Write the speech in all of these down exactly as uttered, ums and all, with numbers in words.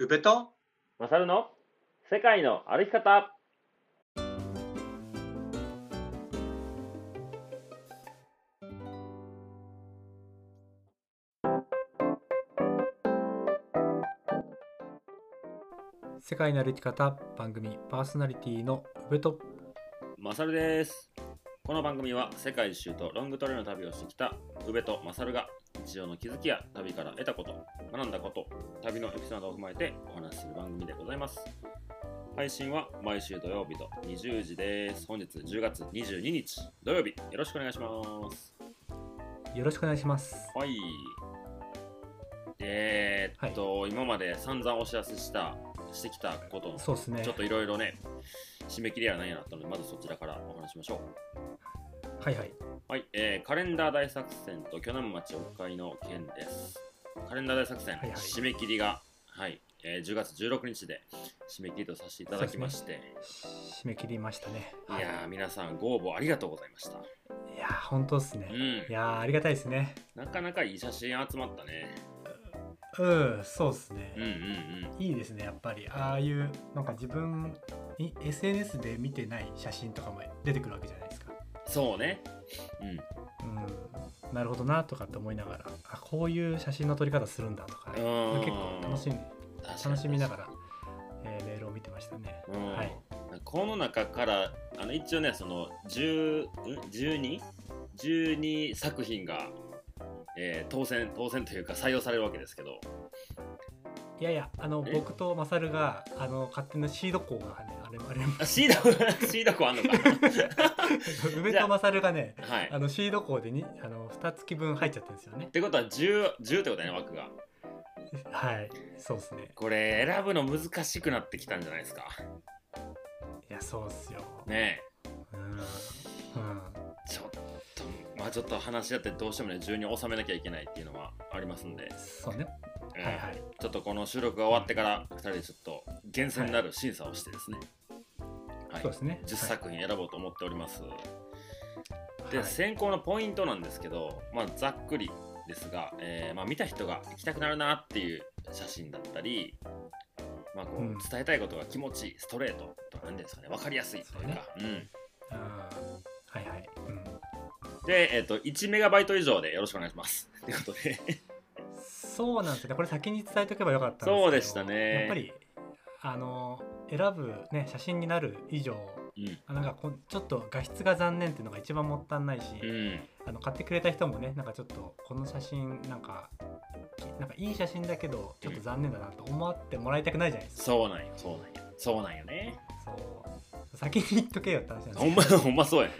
宇部とマサルの世界の歩き方。 世界の歩き方番組パーソナリティの宇部とマサルです。この番組は世界一周とロングトレイルの旅をしてきた宇部とマサルが日常の気づきや旅から得たこと、学んだこと、旅のエピソードを踏まえてお話しする番組でございます。配信は毎週土曜日とにじゅうじです。本日じゅうがつにじゅうににち土曜日、よろしくお願いします。 よろしくお願いします。 はい。えー、っと、はい、今まで散々お知らせしたしてきたことの、 そうですね、 ちょっといろいろね、締め切りは何やなったので、まずそちらからお話しましょう。はいはい。 はい、えー、カレンダー大作戦と鋸南町オフ会の件です。カレンダー大作戦、はいはい、締め切りが、はいえー、じゅうがつじゅうろくにちで締め切りとさせていただきまして、ね、 締め切りましたね。 いやー、はい、皆さんご応募ありがとうございました。 いやー、本当ですね。 うん、 いやー、ありがたいですね。 なかなかいい写真集まったね。 うん、そうですね、 うんうんうん、 いいですね。やっぱりああいうなんか自分 エスエヌエス で見てない写真とかも出てくるわけじゃないですか。 そうね、 うん、うん、なるほどなとかって思いながら、あ、こういう写真の撮り方するんだとか、ね、結構楽しんで楽しみながら、えー、メールを見てましたね。はい、 この中からあの一応ね、そのじゅう、じゅうに、じゅうに作品がえー、当選当選というか採用されるわけですけど、 いやいや、あの僕とマサルがあの勝手なシード校がね、あれあれあシードシード校あんのか宇部とマサルがね、 はい、 あのシード校でにあのにがつきぶん入っちゃってるんですよね。 ってことはじゅう、じゅうってことだね、枠が。 はい、そうですね。 これ選ぶの難しくなってきたんじゃないですか。 いや、そうっすよねえ、 うん、うん、 ちょっとまあちょっと話し合ってどうしてもねじゅうに収めなきゃいけないっていうのはありますんで、 そうね、 うん、 はいはい、 ちょっとこの収録が終わってからふたりでちょっと厳選なる審査をしてですね、はいはい、 そうですね、 じゅっさくひん選ぼうと思っております、はい、で、 はい、 選考のポイントなんですけど、まあ、ざっくりですが、えーまあ、見た人が行きたくなるなっていう写真だったり、まあ、こう伝えたいことが気持ちいい、ストレートとか何ですかね、分かりやすいというか、う、ね、うん、 あ、はいはい、うん、 で、えーと、いちメガバイト以上でよろしくお願いしますということでそうなんですよね。これ先に伝えとけばよかったんですけど、 そうでしたね。 やっぱりあの選ぶ、ね、写真になる以上、うん、なんかこちょっと画質が残念っていうのが一番もったいないし、うん、あの買ってくれた人もね、なんかちょっとこの写真なんかなんかいい写真だけどちょっと残念だなと思ってもらいたくないじゃないですか。 そうなんよ、そうなんよ、そうなんよね。 そう先に言っとけよって話なんですほんま、ほんまそうやね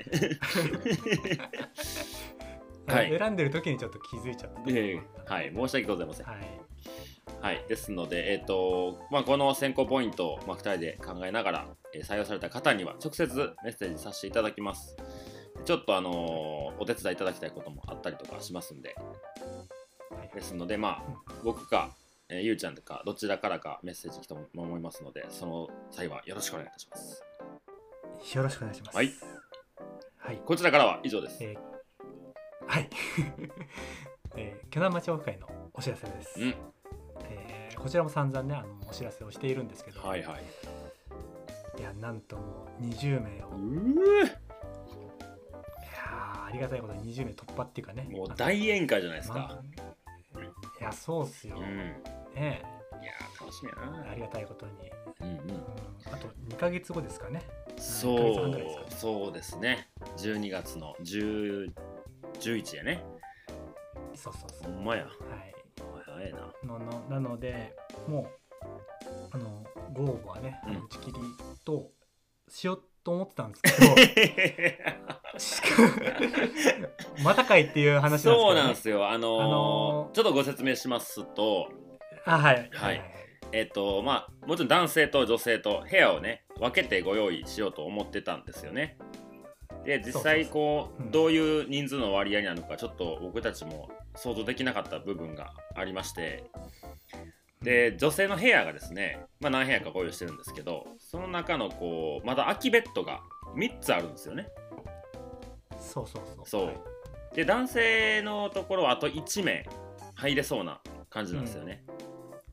はい、選んでる時にちょっと気づいちゃった、 えー、はい、申し訳ございません。 はい、 はい、ですので、えーとまあ、この選考ポイントを、まあ、ふたりで考えながら、えー、採用された方には直接メッセージさせていただきます。ちょっと、あのー、お手伝いいただきたいこともあったりとかしますんで、はい、ですので、まあ、僕か、えー、ゆうちゃんとかどちらからかメッセージ来たと思いますので、その際はよろしくお願いいたします。 よろしくお願いします。 はい、 はい、 こちらからは以上です。 えー、はい、えー、鋸南町オフ会のお知らせです。うん、えー、こちらも散々ね、あのお知らせをしているんですけど、 はいはい、 いや、なんともうにじゅうめいを、 うー、いやありがたいことににじゅうめい突破っていうかね、 もう大宴会じゃないですか。 まあ、いや、そうっすよ、うん、ね、 いや楽しみやな。 ありがたいことに、 うんうんうん、 あとにかげつごですかね。 そう、ですかね、そうですね、じゅうにがつのじゅう、じゅういちやね。 そうそうそう、 ほんまや、 はい、 早いな。 ののなので、もうあのご応募はね、うん、打ち切りとしようと思ってたんですけどまたかいっていう話なんですけど、ね、 そうなんですよ。あのーあのー、ちょっとご説明しますと、 あ、はい、はいはい、えっとまあもちろん男性と女性と部屋をね分けてご用意しようと思ってたんですよね。で、実際こうどういう人数の割合なのかちょっと僕たちも想像できなかった部分がありまして、で女性の部屋がですね、まあ、何部屋かご用意してるんですけど、その中のこうまだ空きベッドがみっつあるんですよね。 そうそうそうそう、はい、で男性のところはあといちめい入れそうな感じなんですよね。 うん、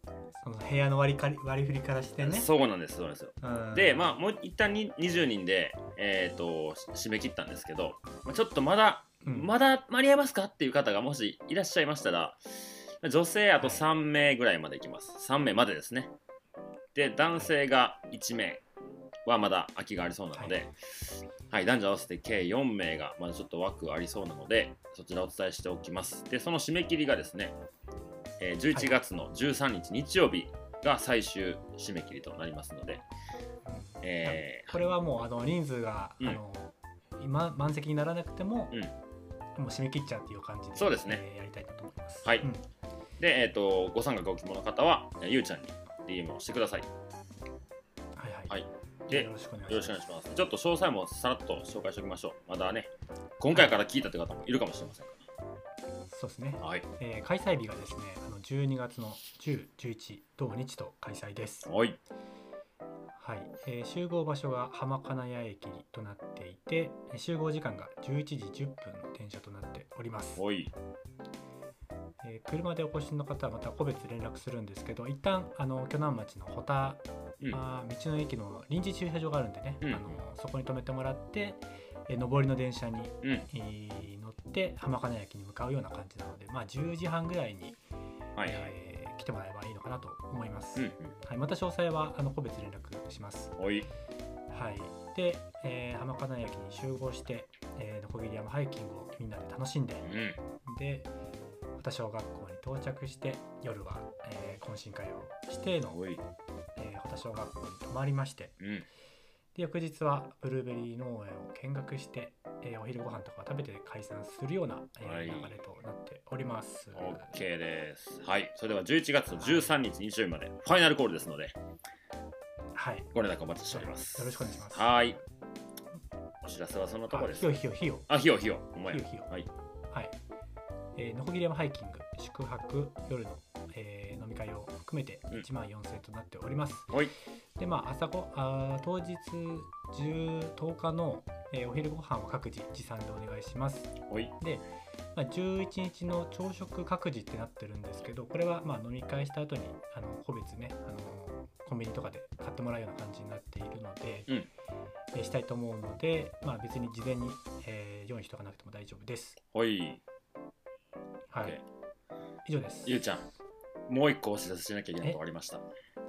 その部屋の割りかり割り振りからしてね。 そうなんですそうなんですよ、うん、でまあもう一旦ににじゅうにんで、えー、と締め切ったんですけど、ちょっとまだ、うん、まだ間に合いますかっていう方がもしいらっしゃいましたら、女性あとさんめいぐらいまでいきます、はい、さんめいまでですね。で男性がいちめいはまだ空きがありそうなので、はいはい、男女合わせて計よんめいがまだちょっと枠ありそうなので、そちらをお伝えしておきます。でその締め切りがですね、えー、じゅういちがつのじゅうさんにち日曜日が最終締め切りとなりますので、 えー、これはもうあの人数が、うん、あの今満席にならなくても、うん、もう締め切っちゃうっていう感じで、 そうですね、 えー、やりたいなと思います。 はい、うん、で、えーと、ご参加ご希望の方はゆうちゃんに ディーエム をしてください。 はいはい、 はい、でよろしくお願いします。ちょっと詳細もさらっと紹介しておきましょう。まだね今回から聞いたという方もいるかもしれませんから、はい、 そうですね、 はいえー、開催日がですねあのじゅうにがつのじゅう、じゅういち同日と開催です。 はい、 はいえー、集合場所が浜金谷駅となっていて、集合時間がじゅういちじじゅっぷんの電車となっております。 はい、 えー、車でお越しの方はまた個別連絡するんですけど、一旦あの鋸南町の保田、うんまあ、道の駅の臨時駐車場があるんでね、うん、あのそこに止めてもらって、えー、上りの電車に、うんえー、乗って浜金谷駅に向かうような感じなので、まあ、じゅうじはんぐらいに、はいはいえー、来てもらえばいいのかなと思います。うんうんはい、また詳細はあの個別連絡します。 はい、 はい、で、えー、浜金谷駅に集合して、えー、ノコギリ山ハイキングをみんなで楽しんで、うん、で保田小学校に到着して夜は、えー、懇親会をしての、えー、保田小学校に泊まりまして、うん、で翌日はブルーベリー農園を見学して、えー、お昼ご飯とか食べて解散するような、えーはい、流れとなっております。 OK です。はい、それではじゅういちがつのじゅうさんにち日曜日までファイナルコールですので、はい、ご連絡お待ちしております。 よろしくお願いします。 はい、お知らせはそのところです。 ひよひよひよあひよひよお前ひよひよはい、はいえー、ノコギリ山ハイキング宿泊夜の、えー、飲み会を含めていちまんよんせんえんとなっております。 うん、 でまあ朝ごあ当日じゅう、とおかの、えー、お昼ご飯は各自持参でお願いします。で、まあ、じゅういちにちの朝食各自ってなってるんですけど、これはまあ飲み会した後にあの個別ねあのコンビニとかで買ってもらうような感じになっているので、うんえー、したいと思うので、まあ、別に事前に、えー、用意しとかなくても大丈夫です。 はいはい、以上です。 ゆうちゃん、もう一個お知らせしなきゃいけないことありました。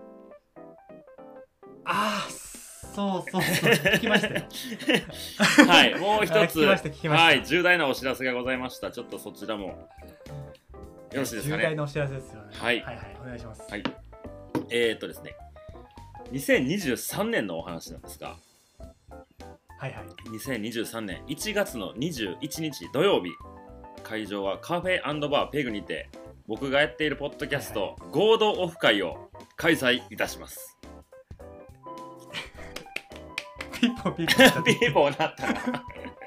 ああ、そうそうそう聞きましたよ。 はい、もう一つ聞きました聞きました、 はい、重大なお知らせがございました。ちょっとそちらもよろしいですかね。 重大なお知らせですよね。 はい、 はいはいお願いします。 はい、えー、っとですね、にせんにじゅうさんねんのお話なんですが、 はいはい、 にせんにじゅうさんねんいちがつのにじゅういちにち土曜日、会場はカフェ&バーペグにて、僕がやっているポッドキャスト、はいはい、合同オフ会を開催いたします。 ピーポーピーポーピーポーなったな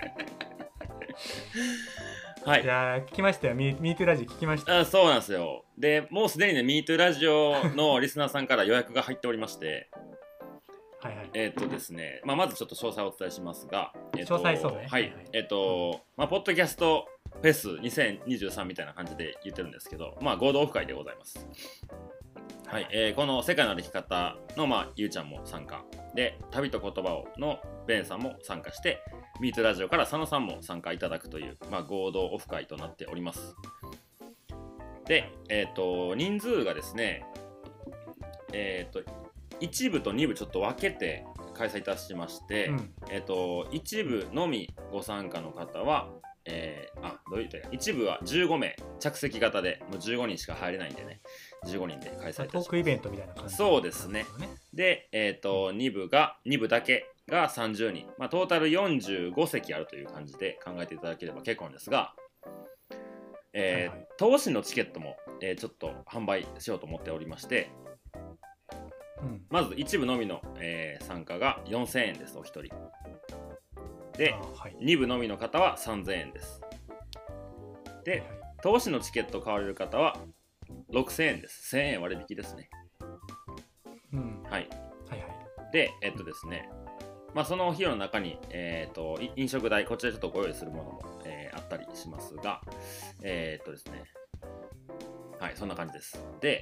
はい、 いや聞きましたよ。ミートラジオ聞きました。 あ、そうなんですよ。でもうすでにねミートラジオのリスナーさんから予約が入っておりましてはいはい、 えっ、ー、とですね、まあ、まずちょっと詳細をお伝えしますが、 えー、詳細そうね。 はい、はい、えっ、ー、と、うん、まあポッドキャストフェスにせんにじゅうさんみたいな感じで言ってるんですけど、まあ合同オフ会でございます。はい、えー、この世界の歩き方のまあゆうちゃんも参加で、旅と言葉をのベンさんも参加して、ミートラジオから佐野さんも参加いただくという、まあ、合同オフ会となっております。で、えっ、ー、と人数がですね、えっ、ー、といち部とに部ちょっと分けて開催いたしまして、うん、えっ、ー、といち部のみご参加の方は、えー、あどういうといち部はじゅうごめい着席型で、もうじゅうごにんしか入れないんでね、じゅうごにんで開催いたします。 トークイベントみたいな感じ、 ね、そうですね。で、えっ、ー、とに部がに部だけがさんじゅうにん、まあ、トータルよんじゅうごせきあるという感じで考えていただければ結構なんですが、えーはいはい、投資のチケットも、えー、ちょっと販売しようと思っておりまして、うん、まずいち部のみの、えー、参加がよんせんえんです、お一人で、はい、に部のみの方はさんぜんえんです。で、はいはい、投資のチケット買われる方はろくせんえんです。せんえん割引ですね。うん、はい、はいはいで、えっとですね、まあ、その費用の中に、えー、と飲食代、こちらちょっとご用意するものも、えー、あったりしますが、えー、っとですね、はい、そんな感じです。で、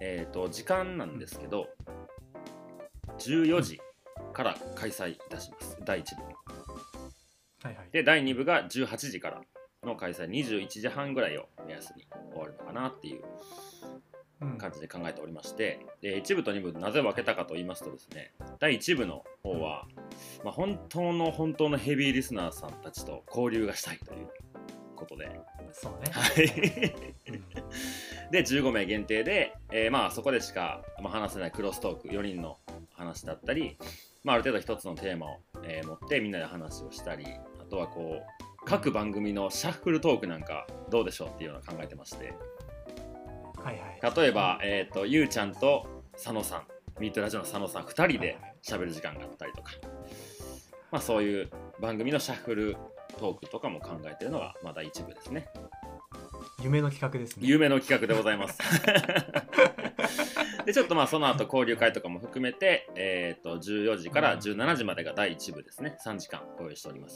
えー、と時間なんですけどじゅうよじから開催いたします、だいいち部。 はいはい、 でだいに部がじゅうはちじからの開催、にじゅういちじはんぐらいを目安に終わるのかなっていう感じで考えておりまして、でいち部とに部なぜ分けたかと言いますとですね、だいいち部の方は、まあ、本当の本当のヘビーリスナーさんたちと交流がしたいということで、 そうね、 はい、うん、でじゅうごめい限定で、えー、まあそこでしか、まあ、話せないクロストーク、よにんの話だったり、まあ、ある程度一つのテーマを、えー、持ってみんなで話をしたり、あとはこう各番組のシャッフルトークなんかどうでしょうっていうのを考えてまして、 はいはい、 例えば、えーと、ゆうちゃんと佐野さん、ミートラジオの佐野さんふたりで喋る時間があったりとか、まあ、そういう番組のシャッフルトークとかも考えているのが、まあ、だいいち部ですね。 夢の企画ですね。 夢の企画でございますでちょっとまあその後交流会とかも含めて、えー、とじゅうよじからじゅうしちじまでがだいいち部ですね。さんじかんご用意しております。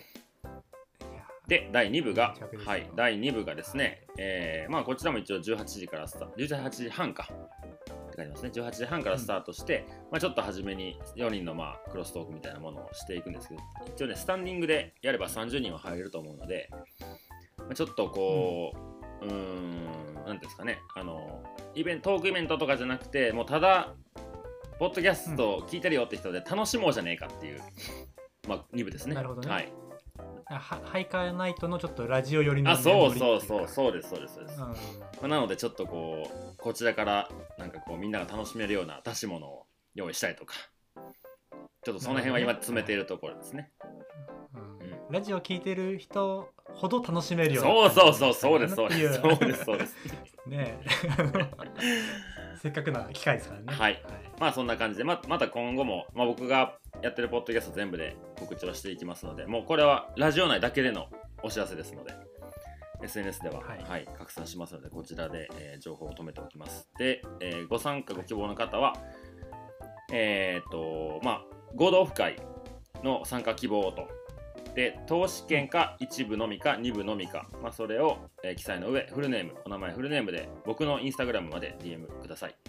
でだいに部が、はい、だいに部がですね、えーまあ、こちらも一応じゅうはちじからスタート、じゅうはちじはんかって書いてますね。じゅうはちじはんからスタートして、うん、まあ、ちょっと初めによにんのまあクロストークみたいなものをしていくんですけど、一応ねスタンディングでやればさんじゅうにんは入れると思うので、まあ、ちょっとこう、うん、うーんなんですかね、あのイベントトークイベントとかじゃなくて、もうただポッドキャスト聞いてるよって人で楽しもうじゃねえかっていう、まあ、に部ですね。 なるほどね。 はい、 ハイカーナイトのちょっとラジオ寄りの、 あ、そうそうそうそうですそうですそうです、うん、まあ、なのでちょっとこうこちらからなんかこうみんなが楽しめるような出し物を用意したりとか、ちょっとその辺は今詰めているところですね。 うんうん、ラジオ聞いてる人ほど楽しめるような、そうそうそうそうですそうですそうですそうですねせっかくな機会ですからね。 はい、はい、まあそんな感じで ま, また今後も、まあ、僕がやってるポッドキャスト全部で告知をしていきますので、もうこれはラジオ内だけでのお知らせですので エスエヌエス では、はいはい、拡散しますので、こちらで、えー、情報を止めておきます。で、えー、ご参加ご希望の方は、えー、っとまあ合同オフ会の参加希望とで、投資券かいち部のみかに部のみか、まあ、それを、えー、記載の上、フルネーム、お名前フルネームで僕のインスタグラムまで ディーエム ください。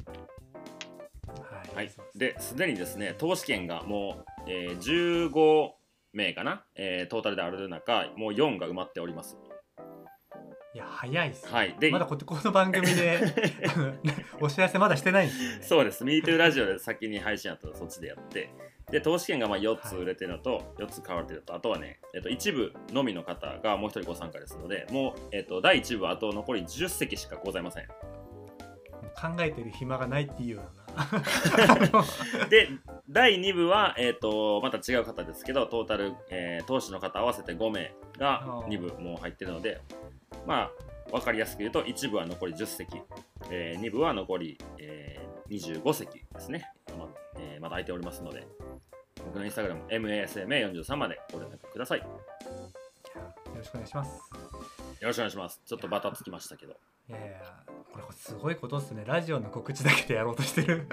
はい、で、すでにですね、投資券がもう、えー、じゅうごめいかな、えー、トータルである中、もうよんが埋まっております。 いや、早いっすね。 はい、でまだこの番組でお知らせまだしてないんですよね。 そうです。MeToo ラジオで先に配信あったらそっちでやって、で、投資券がまあよっつ売れてるのと、はい、よっつ買われてるのと、あとはね、えっと、一部のみの方がもう一人ご参加ですので、もう、えっと、だいいち部はあと残りじゅっ席しかございません。 考えてる暇がないっていうようなでだいに部は、えー、とまた違う方ですけど、トータル、えー、投資の方合わせてごめいがに部もう入ってるので、まあ分かりやすく言うといち部は残りじゅっ席、えー、に部は残り、えー、にじゅうご席ですね。ま, えー、まだ空いておりますので、僕のインスタグラム エムエーエスエムエーよんじゅうさん までご連絡ください。よろしくお願いします。 よろしくお願いします。ちょっとバタつきましたけど、いやいや、 これすごいことですね。ラジオの告知だけでやろうとしてる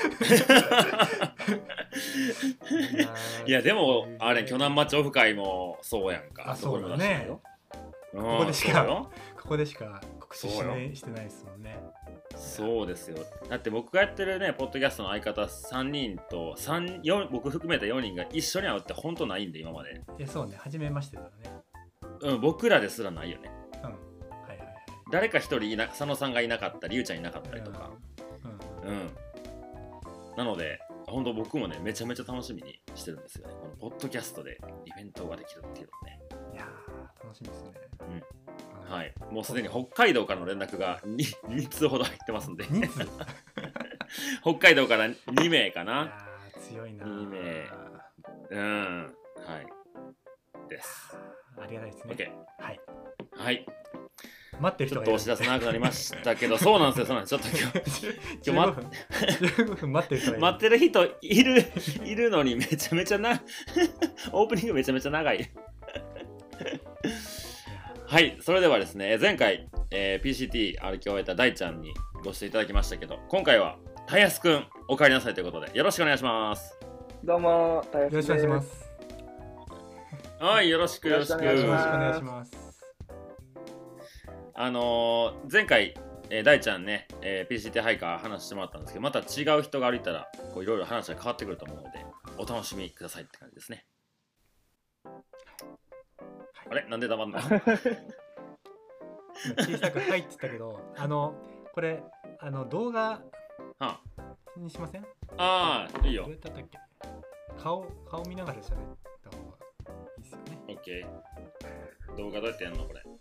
いやでもあれ、巨南町オフ会もそうやんか。 あ、そうだね。ここでしかここでしか告知しないしてないですもんね。 そうですよ。だって僕がやってるねポッドキャストの相方さんにんとさん、よん僕含めたよにんが一緒に会うって本当ないんで、今まで。 え、そうね、初めましてだね。 うん、僕らですらないよね。 うん、はいはいはい。 誰か一人いな、佐野さんがいなかったり、ゆうちゃんいなかったりとか。うん、うん、なので本当僕もねめちゃめちゃ楽しみにしてるんですよね。このポッドキャストでイベントができるっていうのね。 いやー楽しみですね。 うん、はい、もうすでに北海道からの連絡が 2, に通ほど入ってますんで北海道からにめいかな。 いや強いな。 にめい、うんはいです。 ありがたいですね。 OK、 はいはい待ってる人がいる。 ちょっとお知らせ長くなりましたけどそうなんですよ、そうなんです。ちょっと今日今日じゅうごふん待ってる人がいる。 待ってる人いるいるのにめちゃめちゃなオープニングめちゃめちゃ長いはい、それではですね、前回、えー、ピーシーティー 歩き終えた大ちゃんにご出演いただきましたけど、今回はたやすくんお帰りなさいということでよろしくお願いします。 どうもたやすです。 よろしくお願いします。 はい、よろしくよろしくよろしくお願いします。 あのー、前回えー、大ちゃんね、えー、ピーシーティー ハイカー話してもらったんですけど、また違う人が歩いたらこういろいろ話が変わってくると思うのでお楽しみくださいって感じですね。あれなんで黙んの小さく「はい」って言ったけど、あのこれあの動画にしません？ ああ、いいよ。 どうやったっけ？顔顔見ながら喋った方がいいですよね。 オッケー。動画どうやってやるのこれ？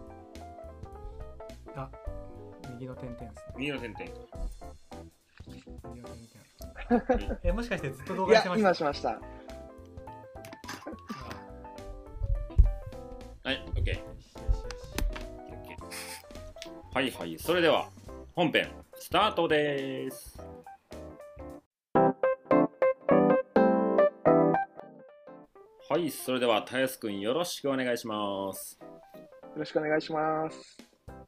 あ、右の点々ですね。 右の点々。 右の点々。え、もしかしてずっと動いや画してました？ 今しました。 はい、オッケー。 よしよしよし。 オッケー。はいはい、それでは本編スタートです。はい、それではたやすくんよろしくお願いします。 よろしくお願いします。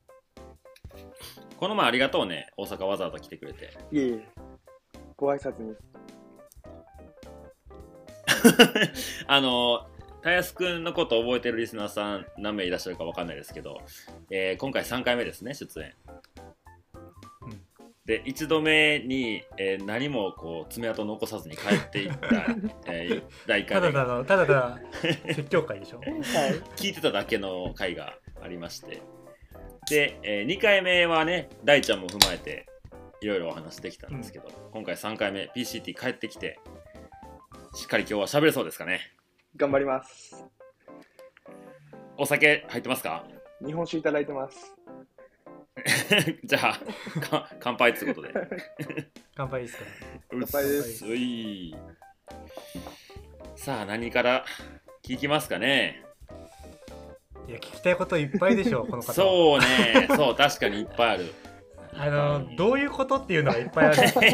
この前ありがとうね、大阪わざわざ来てくれて。 いえいえ、ご挨拶に。 あのたやすくんのこと覚えてるリスナーさん何名いらっしゃるかわかんないですけど、えー、今回さんかいめですね、出演。うん、でいちどめに、えー、何もこう爪痕残さずに帰っていった、えー、だいいっかいめただただただただ説教会でしょ。はい、 聞いてただけの回がありまして、で、えー、にかいめはね大ちゃんも踏まえていろいろお話できたんですけど、うん、今回さんかいめ ピーシーティー 帰ってきてしっかり今日は喋れそうですかね。 頑張ります。 お酒入ってますか？ 日本酒いただいてます。 じゃあ乾杯ってことで。 乾杯ですか？ 乾杯です。 うい。さあ何から聞きますかね。 いや聞きたいこといっぱいでしょこの方。 そうね、そう確かにいっぱいある。 あのどういうことっていうのがいっぱいある。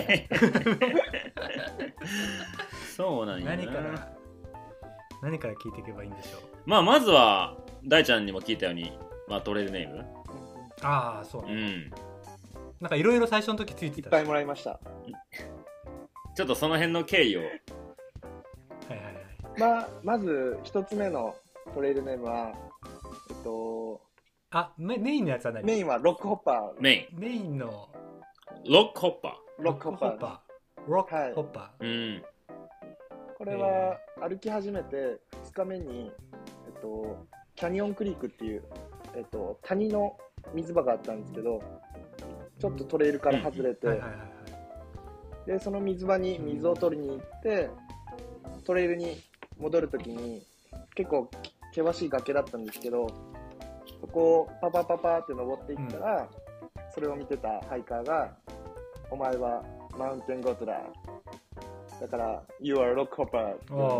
そうなんやな。 何から何から聞いていけばいいんでしょう。 まあまずは大ちゃんにも聞いたように、まあ、トレールネーム。 ああそうね、 うん、 なんかいろいろ最初の時ついてた。 いっぱいもらいました。 ちょっとその辺の経緯を。はいはいはい。 まあまず一つ目のトレイルネームはえっとあメメインのやつは何？ メインはロックホッパー。メインメインのロックホッパー。ロックホッパー。 ロックホッパー。 はい、うん。 これは歩き始めてふつかめに、えっと、キャニオンクリークっていう、えっと、谷の水場があったんですけど、ちょっとトレイルから外れて、でその水場に水を取りに行ってトレイルに戻るときに結構険しい崖だったんですけど、そこをパパパパって登っていったら、うん、それを見てたハイカーがお前はマウンテンゴッドだ、だから You are rock hopper。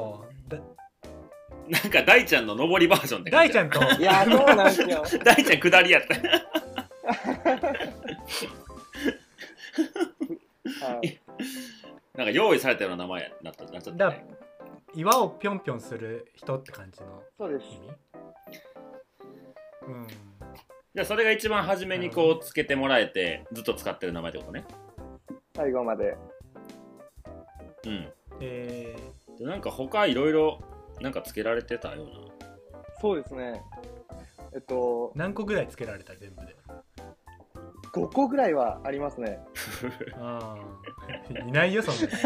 なんか大ちゃんの上りバージョンで大ちゃんといやそうなんですよ。 大ちゃん下りやった。はい、なんか用意されたような名前になったなっちゃった、ね、 岩をぴょんぴょんする人って感じのそうです。 うん、 じゃあそれが一番初めにこうつけてもらえてずっと使ってる名前ってことね。 最後まで。 うん。 えー、でなんか他いろいろなんかつけられてたような。 そうですね。えっと何個ぐらいつけられた全部で？ ごこぐらいはありますね。 ああ、いないよそんな。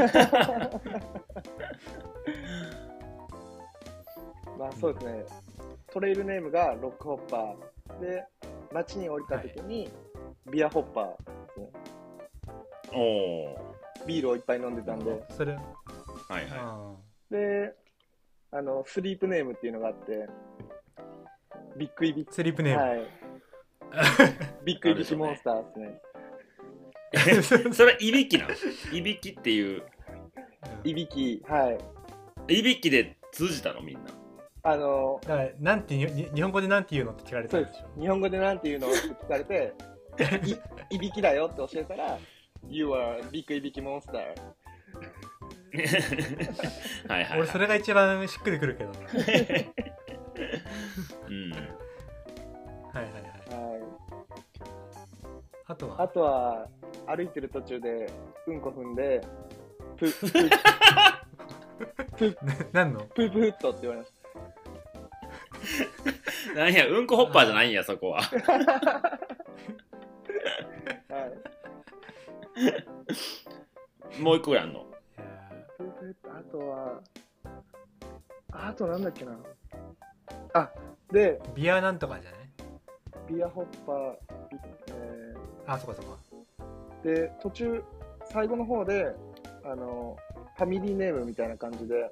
まあそうですね。トレイルネームがロックホッパーで、街に降りた時にビアホッパーですね。 おお。 ビールをいっぱい飲んでたんで。 それ。 はいはい。で、あのスリープネームっていうのがあって、ビッグイビキ。 スリープネーム。 はい。ビッグイビキモンスターですね。それいびきなの？いびきっていう。 いびき、はい。 いびきで通じたのみんな。 あのだからなんて日本語でなんて言うのって聞かれたんでしょ。 日本語でなんて言うのって聞かれて、い, いびきだよって教えたら、You are big いびきモンスター。 はいはい。 俺それが一番しっくりくるけど。うん。はいはいはい。はい。あとはあとは歩いてる途中でうんこ踏んでプープー何のプープーっとって言われました。 なんやうんこホッパーじゃないんやそこは。 もう一個やんの。 あとはあとなんだっけなあでビアなんとかじゃないビアホッパー、えー、あそこそこで途中最後の方であのファミリーネームみたいな感じで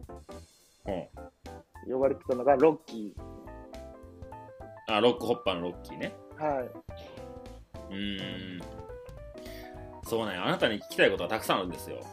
呼ばれてたのがロッキー。あ、ロックホッパーのロッキーね。 はい。 うーん、そうね、あなたに聞きたいことはたくさんあるんですよ。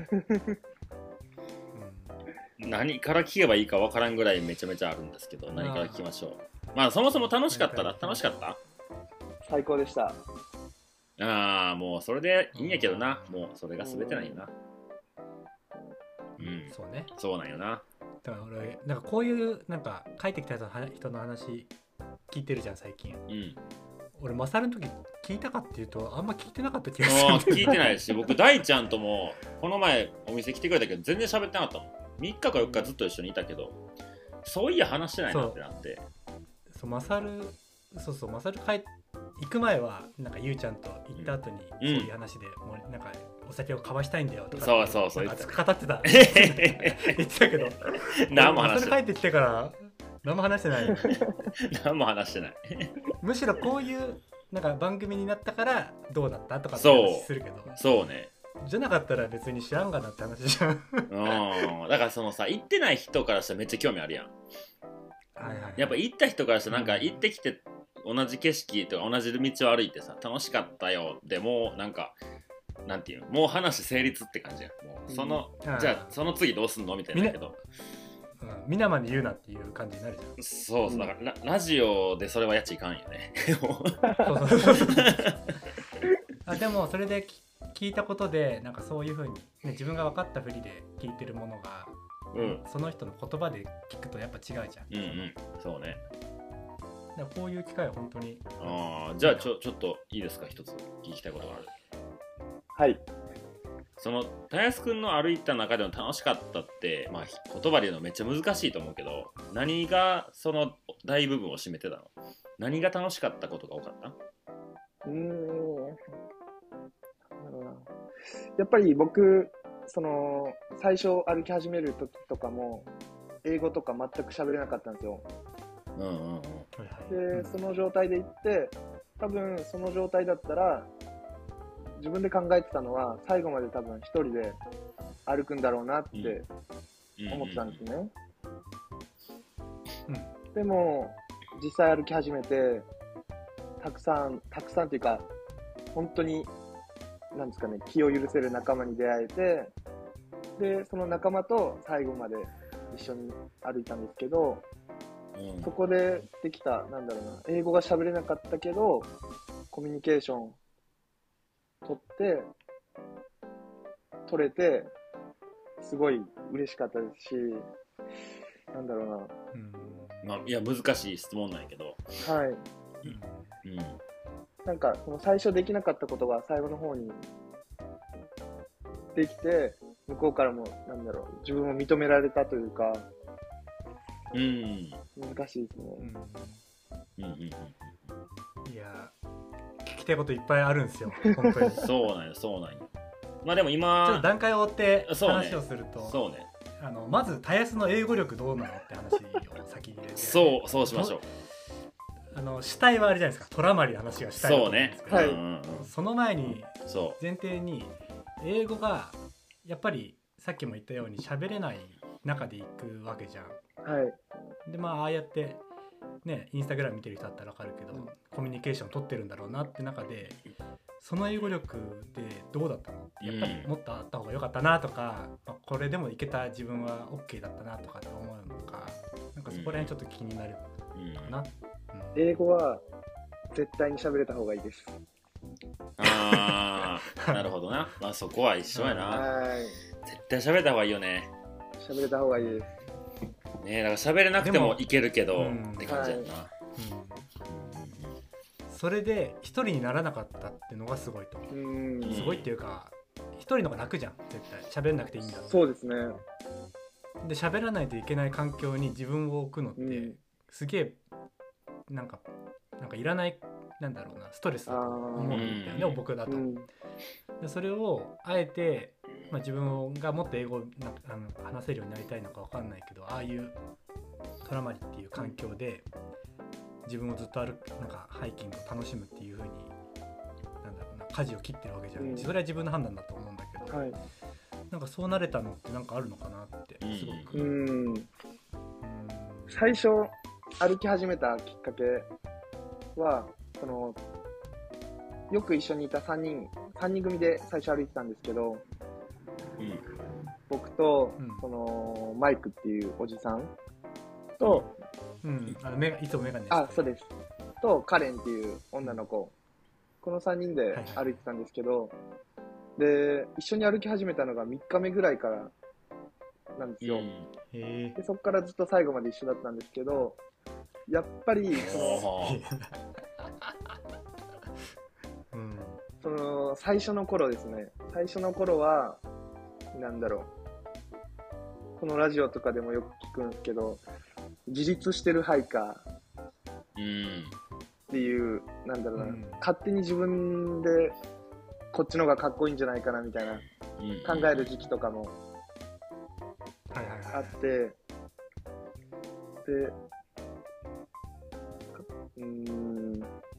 何から聞けばいいかわからんぐらいめちゃめちゃあるんですけど、何から聞きましょう。まあそもそも楽しかったら楽しかった。 最高でした。 ああ、もうそれでいいんやけどな。もうそれが全てなんよな。うん、 そうね。 そうなんよな。 だから俺なんかこういうなんか書いてきた人の話聞いてるじゃん最近。うん。俺マサルの時聞いたかっていうとあんま聞いてなかった気がする。 聞いてないし、僕大ちゃんともこの前お店来てくれたけど全然喋ってなかったもん。みっかかよっかずっと一緒にいたけど、そういや話してないなってなって。 そう、マサル、そうそう、マサル帰行く前はなんかゆうちゃんと行った後にそういう話で、うん、もうなんかお酒を交わしたいんだよとか、 そうそうそう、 熱く語ってた言ってたけど、 何も話してない。 マサル帰ってきてから何も話してない。 何も話してない。 むしろこういうなんか番組になったからどうだったとかって話するけど、 そうね。 じゃなかったら別に知らんがなって話じゃん。 うん、だからそのさ、行ってない人からしたらめっちゃ興味あるやん。 はいはいはい、 やっぱ行った人からしたらなんか行ってきて同じ景色とか同じ道を歩いてさ楽しかったよでもなんかなんていうのもう話成立って感じやん。もうその、うん、じゃあその次どうすんのみたいなけど、 うん、皆まで言うなっていう感じになるじゃん。 そうそうだから、うん、ラ, ラジオでそれはやっちゃいかんよね。 あでもそれで聞いたことでなんかそういう風に、ね、自分が分かったふりで聞いてるものが、うん、その人の言葉で聞くとやっぱ違うじゃん。 うんうん、そうね。 だからこういう機会は本当に。 ああ、じゃあちょちょっといいですか、一つ聞きたいことがある。 はい。 そのたやすくんの歩いた中での楽しかったって、まあ言葉で言うのめっちゃ難しいと思うけど、何がその大部分を占めてたの？何が楽しかったことが多かった？ うーん。やっぱり僕その最初歩き始める時とかも英語とか全く喋れなかったんですよ。うんうんうん、でその状態で行って多分その状態だったら自分で考えてたのは最後まで多分一人で歩くんだろうなって思ってたんですね、うんうんうん、でも実際歩き始めてたくさんたくさんっていうか本当になんですかね、気を許せる仲間に出会えて、でその仲間と最後まで一緒に歩いたんですけど、うん、そこでできたなんだろうな、英語が喋れなかったけどコミュニケーション取って取れてすごい嬉しかったですし、なんだろうな、 うんまあ、いや難しい質問なんやけど、 はい、うんうんなんかその最初できなかったことが最後の方にできて向こうからもなんだろう自分を認められたというか、うん、難しいですね、うんうんうん、 いや聞きたいこといっぱいあるんですよ本当に。 そうなんよそうなんよ。まあでも今ちょっと段階を追って話をすると、 そうね、そうね、 あのまずたやすの英語力どうなのって話を先に入れて、 そうそうしましょう。 あの主体はあれじゃないですか、トラマリの話がしたいそうね、はい、 その前に前提に英語がやっぱりさっきも言ったように喋れない中で行くわけじゃん。 はい。 でまあああやってねインスタグラム見てる人だったら分かるけど、うん、コミュニケーション取ってるんだろうなって中でその英語力でどうだったの？やっぱりもっとあった方が良かったなとか、まあ、これでもいけた自分は OK だったなとかって思うのか、なんかそこら辺ちょっと気になるかな。うんうん英語は絶対に喋れた方がいいです。 ああ、なるほどな。まあそこは一緒やな。はい絶対喋れた方がいいよね。 喋れた方がいいです。 ねえ、だから喋れなくてもいけるけどって感じやな、はいうん。それで一人にならなかったっていうのがすごいと思う。うんすごいっていうか一人の方が楽じゃん絶対。喋んなくていいんだ。 そうですね。 で喋らないといけない環境に自分を置くのって、うん、すげえなんかなんかいらないなんだろうなストレスだと思うんだよね、うん、僕だと、うん、でそれをあえて、まあ、自分がもっと英語なあの話せるようになりたいのか分かんないけど、ああいうトラマリっていう環境で自分をずっと歩くなんかハイキングを楽しむっていう風になんだろうな舵を切ってるわけじゃない、うん、それは自分の判断だと思うんだけど、はい、なんかそうなれたのってなんかあるのかなってすごく、 うんうん、最初歩き始めたきっかけはそのよく一緒にいたさんにんさんにん組で最初歩いてたんですけど、うん、僕と、うん、そのマイクっていうおじさんと、 うん、あのメいつもメガネです、 ね、あそうですとカレンっていう女の子、このさんにんで歩いてたんですけど、はいはい、で一緒に歩き始めたのがみっかめぐらいからなんですよ、うん、へでそこからずっと最後まで一緒だったんですけど、やっぱりそのうん、その最初の頃ですね最初の頃はなんだろうこのラジオとかでもよく聞くんですけど、自立してるハイカーっていう、うん、なんだろうな、うん、勝手に自分でこっちの方がかっこいいんじゃないかなみたいな、うん、考える時期とかもあって、でうーん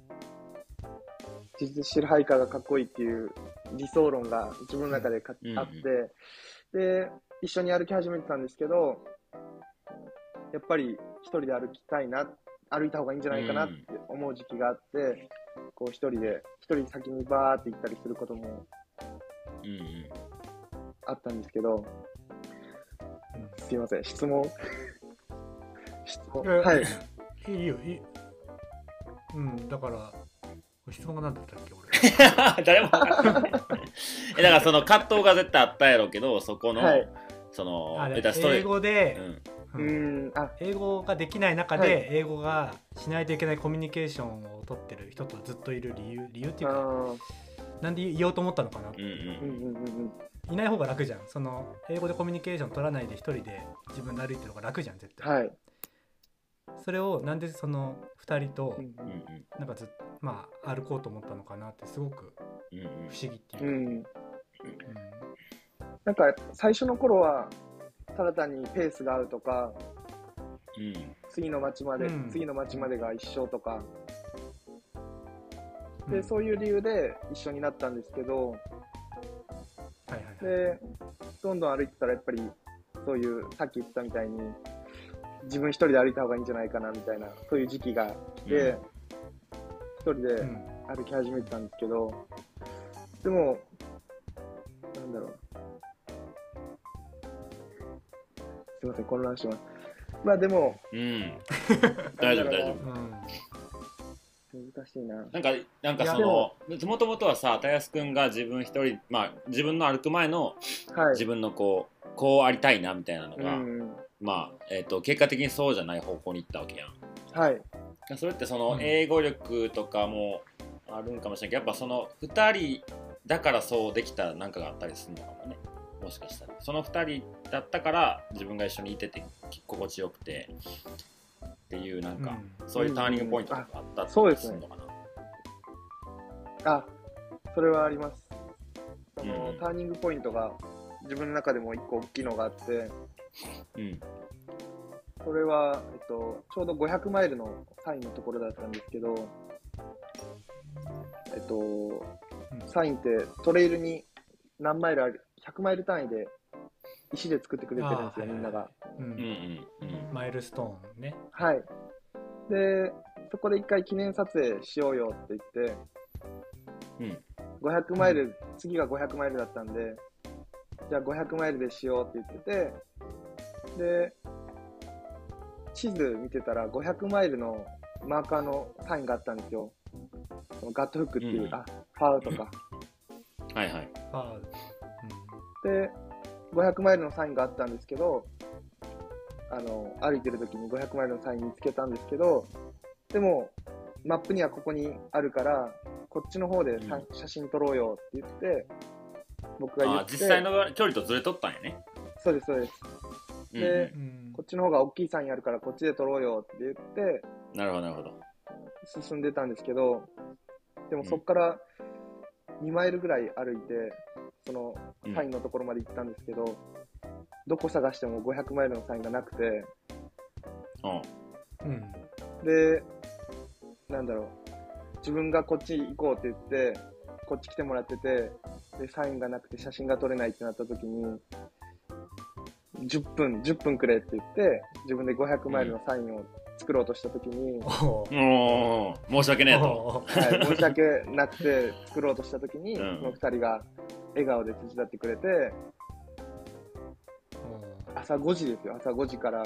自立してるハイカーがかっこいいっていう理想論が自分の中でか、うん、あって、で一緒に歩き始めてたんですけど、やっぱり一人で歩きたいな歩いた方がいいんじゃないかなって思う時期があって、うん、こう一人で一人先にバーって行ったりすることもあったんですけど、うん、すいません質問質問はいいいよいいうんだから質問が何だったっけ俺誰も分かんないだからその葛藤が絶対あったやろうけど、そこの、はい、その英語で、うんうん、あ英語ができない中で英語がしないといけないコミュニケーションを取ってる人とずっといる理由理由っていうかなんで言おうと思ったのかなって、うんうん、いない方が楽じゃん。その英語でコミュニケーション取らないで一人で自分で歩いてる方が楽じゃん絶対、はい、それをなんでそのふたりとなんかずっとまあ歩こうと思ったのかなってすごく不思議っていうか、うんうん、 なんか最初の頃はただ単にペースが合うとか、うん、次の町まで、うん、次の町までが一緒とか、うん、でそういう理由で一緒になったんですけど、はいはいはい、でどんどん歩いてたらやっぱりそういうさっき言ったみたいに自分一人で歩いた方がいいんじゃないかなみたいなそういう時期があって、うん、一人で歩き始めてたんですけど、でもなんだろうすいません混乱します。まあでも、うん、 大丈夫大丈夫、 うん、難しいな。 なんかなんかそのもともとはさたやすくんが自分一人まあ自分の歩く前の、はい、自分のこうこうありたいなみたいなのが、うん、まあえっと結果的にそうじゃない方向に行ったわけやん。はい。それってその英語力とかもあるんかもしれないけど、やっぱそのふたりだからそうできたなんかがあったりするのかもね。もしかしたらそのふたりだったから自分が一緒にいてて心地よくてっていうなんか、うん、そういうターニングポイントとかあったりするのかな、うんうん、 あ、それはあります。その、うん、ターニングポイントが自分の中でも一個大きいのがあって、うん、それは、えっと、ちょうどごひゃくマイルのサインのところだったんですけど、えっと、うん、サインってトレイルに何マイルあるひゃくマイル単位で石で作ってくれてるんですよ、みんなが、うんうんうん、 マイルストーンね。 はい。でそこで一回記念撮影しようよって言って、うん、ごひゃくマイル、うん、次がごひゃくマイルだったんで、じゃあごひゃくマイルでしようって言ってて、で地図見てたらごひゃくマイルのマーカーのサインがあったんですよ。ガットフックっていう、うん、あファウとか、 はいはい、ファウ、うん、でごひゃくマイルのサインがあったんですけど、あの歩いてる時にごひゃくマイルのサイン見つけたんですけど、でもマップにはここにあるからこっちの方で、うん、写真撮ろうよって言って僕が言って、あ実際の距離とずれとったんやね。 そうですそうです。で、うん、こっちの方が大きいサインあるからこっちで撮ろうよって言って、 なるほどなるほど、 進んでたんですけど、 でもそこからにマイルぐらい歩いて、そのサインのところまで行ったんですけど、うん、どこ探してもごひゃくマイルのサインがなくて、 うん、 で、なんだろう、自分がこっち行こうって言って、こっち来てもらってて、で、サインがなくて写真が撮れないってなった時に、じゅっぷん、じゅっぷんくれって言って、自分でごひゃくマイルのサインを作ろうとした時に、うん、 お申し訳ねえと。 はい、申し訳なくて作ろうとした時に、うん、そのふたりが笑顔で手伝ってくれて、朝ごじですよ、朝ごじから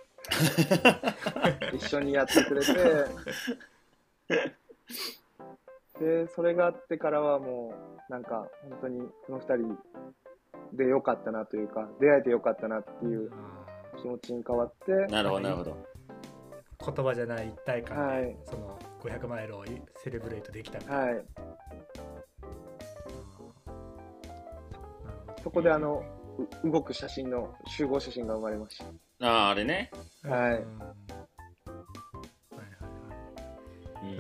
一緒にやってくれて、で、それがあってからはもう、なんか、本当にこのふたりで良かったなというか、出会えて良かったなっていう気持ちに変わって。 なるほど、なるほど。 言葉じゃない一体感で、はい、そのごひゃくマイルをセレブレートできたみたいな。はい。 そこであの、動く写真の集合写真が生まれました。 ああ、あれね。 はい。はいはいはい。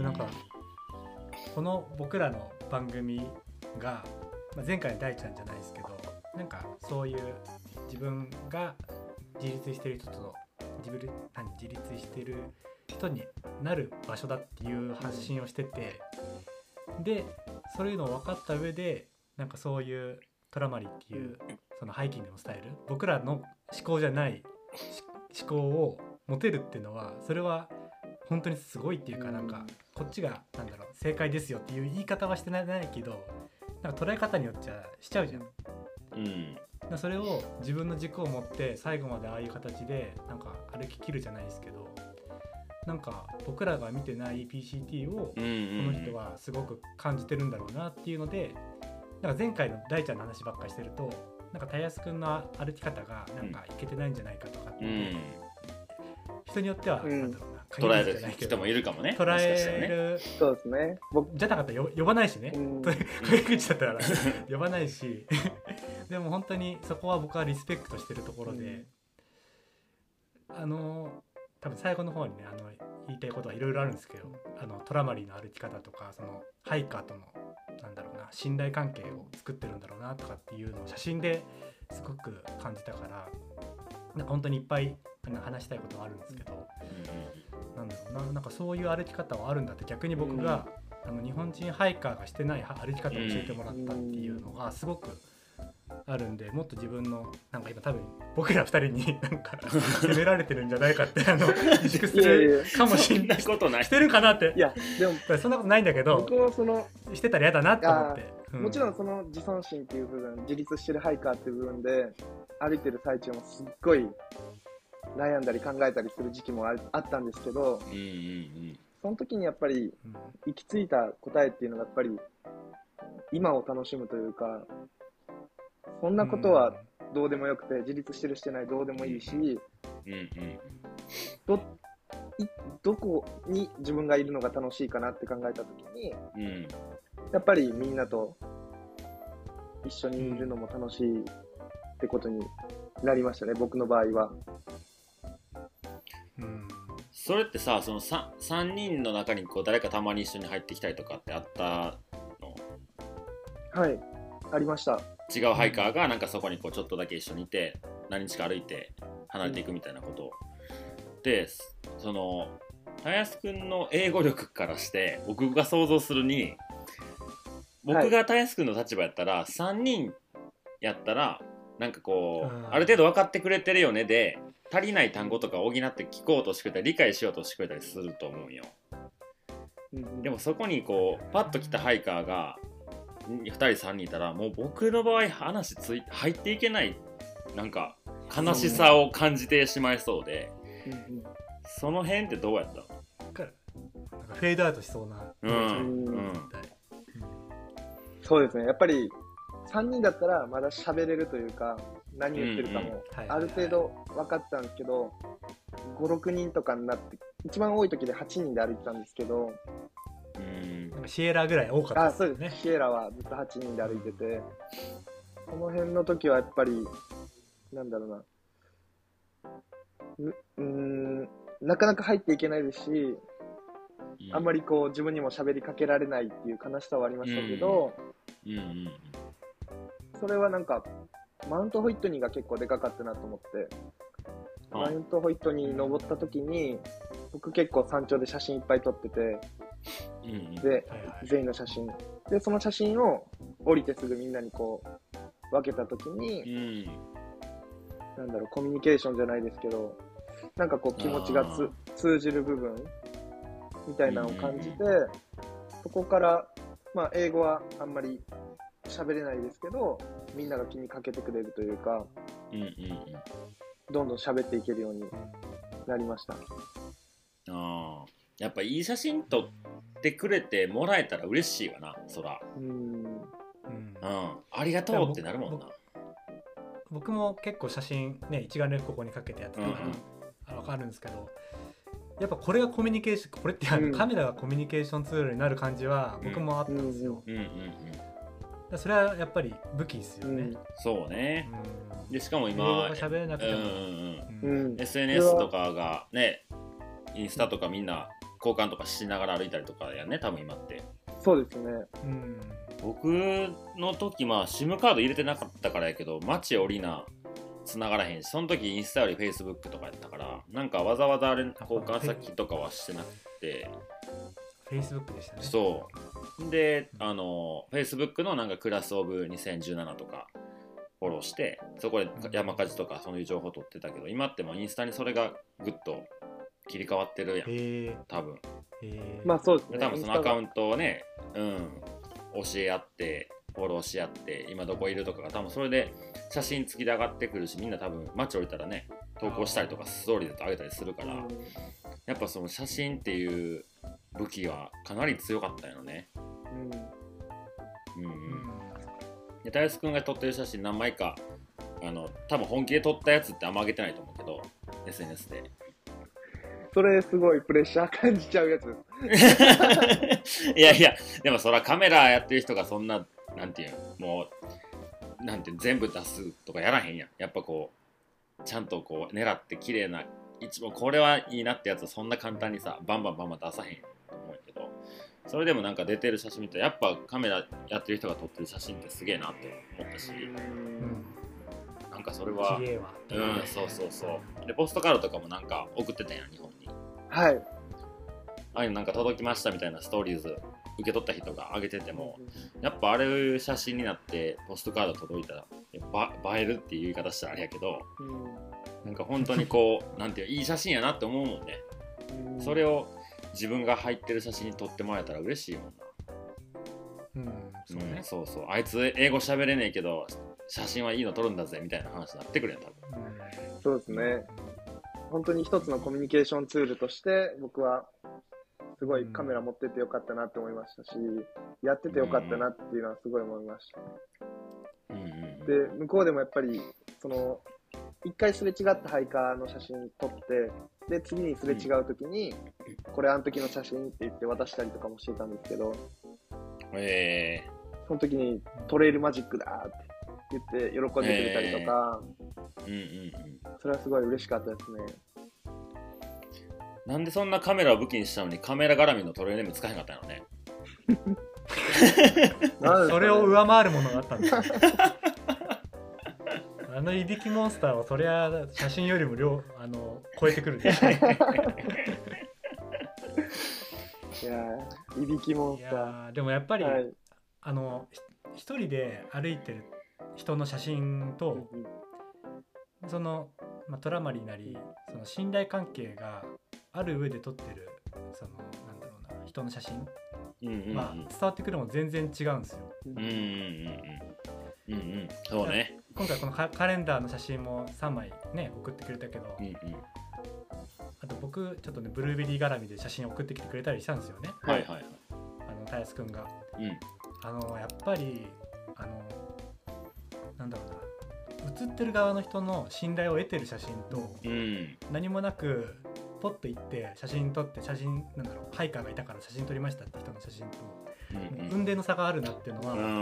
なんか、この僕らの番組が、まあ、前回の大ちゃんじゃないですけど、なんかそういう自分が自立してる人と自分何自立してる人になる場所だっていう発信をしてて、でそういうのを分かった上でなんかそういうトラマリっていうそのハイキングのスタイル、僕らの思考じゃない思考を持てるっていうのは、それは本当にすごいっていうか、なんかこっちがなんだろう正解ですよっていう言い方はしてないけど、なんか捉え方によっちゃしちゃうじゃん。うん、それを自分の軸を持って最後までああいう形でなんか歩き切るじゃないですけど、なんか僕らが見てない ピーシーティー をこの人はすごく感じてるんだろうなっていうので、なんか前回の大ちゃんの話ばっかりしてると、なんかたやすくんの歩き方がなんかいけてないんじゃないかとかって、うん、人によってはなんだろうな、 捉える人もいるかもね。 捉える、 ね、そうですね。 僕じゃなかったら呼ばないしね。陰口だったら呼ばないし、でも本当にそこは僕はリスペクトしてるところで、うん、あの多分最後の方にね、あの言いたいことはいろいろあるんですけど、あのトラマリーの歩き方とか、そのハイカーとのなんだろうな信頼関係を作ってるんだろうなとかっていうのを写真ですごく感じたから、なんか本当にいっぱい話したいことはあるんですけど、うん、なんだろうな、なんかそういう歩き方はあるんだって、逆に僕が、うん、あの日本人ハイカーがしてない歩き方を教えてもらったっていうのがすごくあるんで、もっと自分のなんか今多分僕らふたりになんか責められてるんじゃないかってあの自粛するかもしれないことないしてるかなって。 いやでもそんなことないんだけど、 僕もそのしてたら嫌だなと思って、 うん、もちろんその自尊心っていう部分、自立してるハイカーっていう部分で歩いてる最中もすっごい悩んだり考えたりする時期も あ, あったんですけど、うんうんうん、その時にやっぱり行き着いた答えっていうのがやっぱり今を楽しむというか、そんなことはどうでもよくて、自立してるしてないどうでもいいし、うんうん、ど, どこに自分がいるのが楽しいかなって考えた時に、うん、やっぱりみんなと一緒にいるのも楽しいってことになりましたね、僕の場合は。 うん、それってさ、その 3, さんにんの中にこう誰かたまに一緒に入ってきたりとかってあったの？ はい、ありました。 違うハイカーがなんかそこにこうちょっとだけ一緒にいて、何日か歩いて離れていくみたいなこと、うん、で、そのたやすくんの英語力からして僕が想像するに、僕がたやすくんの立場やったら、はい、さんにんやったらなんかこう、うん、ある程度分かってくれてるよねで、足りない単語とか補って聞こうとしてくれたり理解しようとしてくれたりすると思うんよ、うん、でもそこにこうパッと来たハイカーがふたりさんにんいたら、もう僕の場合話つい入っていけない、なんか悲しさを感じてしまいそうで、そ, その辺ってどうやったの？ なんかフェードアウトしそうな、うんうん、 そうですね、やっぱりさんにんだったらまだ喋れるというか、何言ってるかもある程度分かったんですけど、ご、ろくにんとかになって、一番多い時ではちにんで歩いてたんですけど、 うん、シエラぐらい多かったですね。 あ、そうです。シエラはずっとはちにんで歩いてて、この辺の時はやっぱりなんだろうな、うーん、なかなか入っていけないですし、 あんまりこう自分にも喋りかけられないっていう悲しさはありましたけど、 うんうんうん、 それはなんかマウントホイットニーが結構でかかったなと思って、マウントホイットニー登った時に僕結構山頂で写真いっぱい撮ってて、うんうん、で全員の写真で、その写真を降りてすぐみんなにこう分けた時に、うん、なんだろう、コミュニケーションじゃないですけど、なんかこう気持ちがつ通じる部分みたいなのを感じて、うんうんうん、そこからまあ英語はあんまり喋れないですけど、みんなが気にかけてくれるというか、うんうんうん、どんどん喋っていけるようになりました。 あ、やっぱいい写真撮ってくれてもらえたら嬉しいわな、そら。うん、うん、ありがとうってなるもんな。 僕も結構写真ね、一眼レフここにかけてやってたから、うんうん、分かるんですけど、やっぱこれがコミュニケーション、これってあの、うん、カメラがコミュニケーションツールになる感じは僕もあったんですよ。うんうんうんうん、それはやっぱり武器ですよね。うん、 そうね。うん、でしかも今英語が喋れなくても、うんうんうん、エスエヌエス とかがね、インスタとかみんな交換とかしながら歩いたりとかやね、多分今って。 そうですね。 うん、僕の時まあ SIM カード入れてなかったからやけど、街降りな繋がらへんし、その時インスタより Facebook とかやったから、なんかわざわざあれ交換先とかはしてなくて、 Facebook でしたね。 そうで、あの Facebook のなんかクラスオブにせんじゅうななとかフォローして、そこで山火事とかそういう情報取ってたけど、今ってもうインスタにそれがグッと切り替わってるやん、多分。 まあそうですね。 多分そのアカウントをね、うん、教え合ってフォローし合って、今どこいるとかが多分それで写真付きで上がってくるし、みんな多分街降りたらね投稿したりとかストーリーで上げたりするから、やっぱその写真っていう武器はかなり強かったよね。うんうんうん。で大須くんが撮ってる写真何枚か、あの多分本気で撮ったやつってあんま上げてないと思うけど エスエヌエス で。 それすごいプレッシャー感じちゃうやついやいや、でもそらカメラやってる人がそんな、なんていうの、もうなんていうの、全部出すとかやらへんやん。やっぱこうちゃんとこう狙って綺麗な、一番これはいいなってやつはそんな簡単にさバンバンバンバン出さへんと思うけど、それでもなんか出てる写真見たらやっぱカメラやってる人が撮ってる写真ってすげえなって思ったし、うん、なんかそれは、 綺麗は、 うん、そうそうそうで、ポストカードとかもなんか送ってたやん、日本に。 はい。 ああいうのなんか届きましたみたいなストーリーズ受け取った人が上げてても、やっぱあれ写真になってポストカード届いたらば映えるっていう言い方したらあれやけど、うん、なんか本当にこうなんていういい写真やなって思うもんね。うん、それを自分が入ってる写真に撮ってもらえたら嬉しいもんな。うんそうね、うん、そうそう、あいつ英語喋れねえけど写真はいいの撮るんだぜみたいな話になってくるやん多分。 うん、そうですね。本当に一つのコミュニケーションツールとして僕はすごいカメラ持っててよかったなって思いましたし、やっててよかったなっていうのはすごい思いました。うん、で向こうでもやっぱりその一回すれ違ったハイカーの写真撮って、で次にすれ違う時に、うん、これあの時の写真って言って渡したりとかもしてたんですけど、えー、その時にトレイルマジックだって言って喜んでくれたりとか、えーうんうんうん、それはすごい嬉しかったですね。 なんでそんなカメラを武器にしたのにカメラ絡みのトレーネーム使えなかったのね。 それを上回るものがあったんだ。あのいびきモンスターはそりゃ写真よりも量あの超えてくるでしょ。いやいびきモンスター。 いやでもやっぱり、はい、あの一人で歩いてる人の写真と、うん、その、まあ、トラマリーなりその信頼関係がある上で撮ってるそのなんだろうな人の写真は、うんうんうん、伝わってくるのも全然違うんですよ。うんうんうんうんうん、そうね。 今回この カ, カレンダーの写真もさんまいね送ってくれたけど、うんうん、あと僕ちょっとねブルーベリー絡みで写真送ってきてくれたりしたんですよね。はいはいはい。あのたやすくんが、うん、あのやっぱりあのなんだろうな写ってる側の人の信頼を得てる写真と、うん、何もなくポッと行って写真撮って写真なんだろうハイカーがいたから写真撮りましたって人の写真と、うんうん、運命の差があるなっていうのは、うんうん、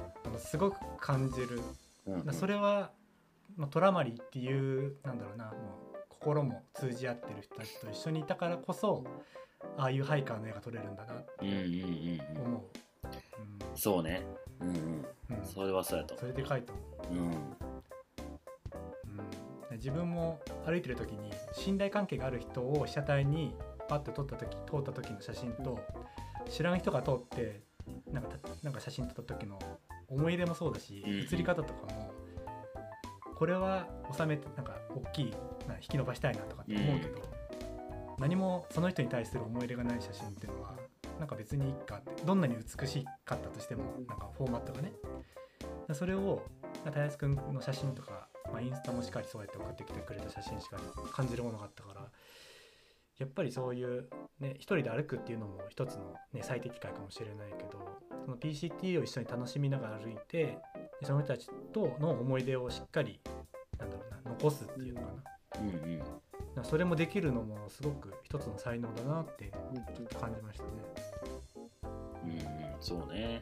あのすごく感じる。それは、まあ、トラマリーっていうなんだろうなもう心も通じ合ってる人たちと一緒にいたからこそああいうハイカーの絵が撮れるんだなって思う、うんうんうんうん、 そうね、うんうんうん、それはそうやとそれでかいと思う、うんうん、自分も歩いてる時に信頼関係がある人を被写体にパッと撮った時通った時の写真と知らん人が通ってなんかなんか写真撮った時の思い出もそうだし、写り方とかもこれは収めてなんか大きいな引き伸ばしたいなとかって思うけど、うん、何もその人に対する思い入れがない写真っていうのはなんか別にいいかって、どんなに美しかったとしてもなんかフォーマットがね、それをたやすくんの写真とか、まあ、インスタもしっかりそうやって送ってきてくれた写真しか感じるものがあったから、やっぱりそういうね一人で歩くっていうのも一つの、ね、最適解かもしれないけど、その ピーシーティー を一緒に楽しみながら歩いてその人たちとの思い出をしっかりなんだろうな残すっていうのかな、うんうん、それもできるのもすごく一つの才能だなって感じましたね。 うん、うん、そうね。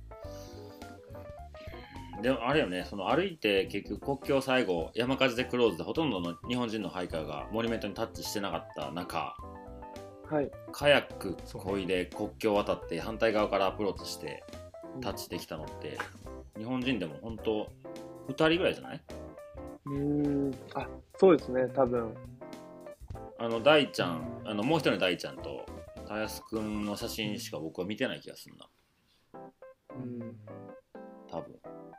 でもあれよね、その歩いて結局国境最後山火事でクローズでほとんどの日本人のハイカーがモニュメントにタッチしてなかった中、はい、カヤック漕いで国境を渡って反対側からアプローチしてタッチできたのって、うん、日本人でも本当ふたりぐらいじゃない？ うーん、あ、そうですね、多分あの大ちゃん、あのもう一人の大ちゃんとたやすくんの写真しか僕は見てない気がするな。うん、多分。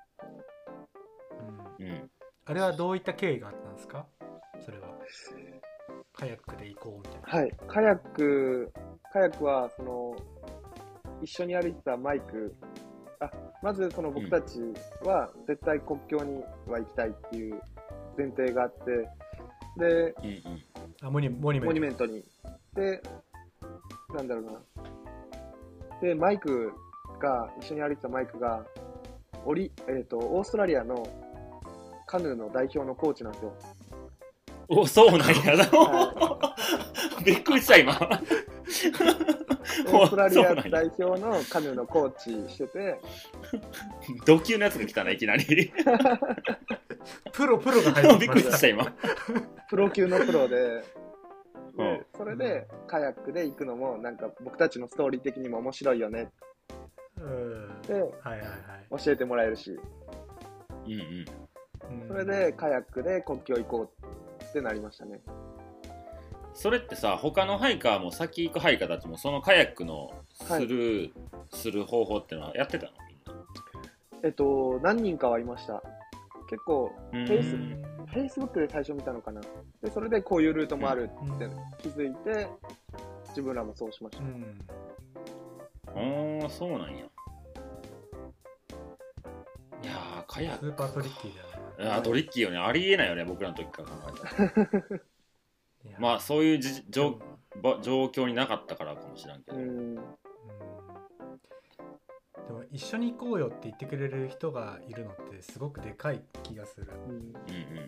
うん、あれはどういった経緯があったんですか？それはカヤックで行こうみたいな。 はい、カヤックカヤックはその一緒に歩いてたマイク、あ、まずその僕たちは絶対国境には行きたいっていう前提があって、で、うんうん、 あモニ、モニメント、 モニュメントにで、なんだろうな、でマイクが一緒に歩いてたマイクがオリ、えーと、オーストラリアのカヌーの代表のコーチなんですよ。 お、そうなんやな、はい、びっくりした今オーストラリア代表のカヌーのコーチしてて同級のやつが来たないきなりプロプロが入ってびっくりした今プロ級のプロで、でそれでカヤックで行くのもなんか僕たちのストーリー的にも面白いよねで、はいはいはい、教えてもらえるし、うんうん、それでカヤックで国境行こうってなりましたね。 それってさ、他のハイカーも先行くハイカーたちもそのカヤックのスルー、はい、する方法ってのはやってたの？みんな。 えっと何人かはいました。結構フェイスフェイスブックで最初見たのかな。でそれでこういうルートもあるって気づいて自分らもそうしました。 うん、ああ、そうなんや。いやー、カヤックスーパートリッキーだよね。あ、トリッキーよね。ありえないよね、僕らの時から考えたらまあそういうじ状状況になかったからかもしれんけど、うん、でも一緒に行こうよって言ってくれる人がいるのってすごくでかい気がする、うん、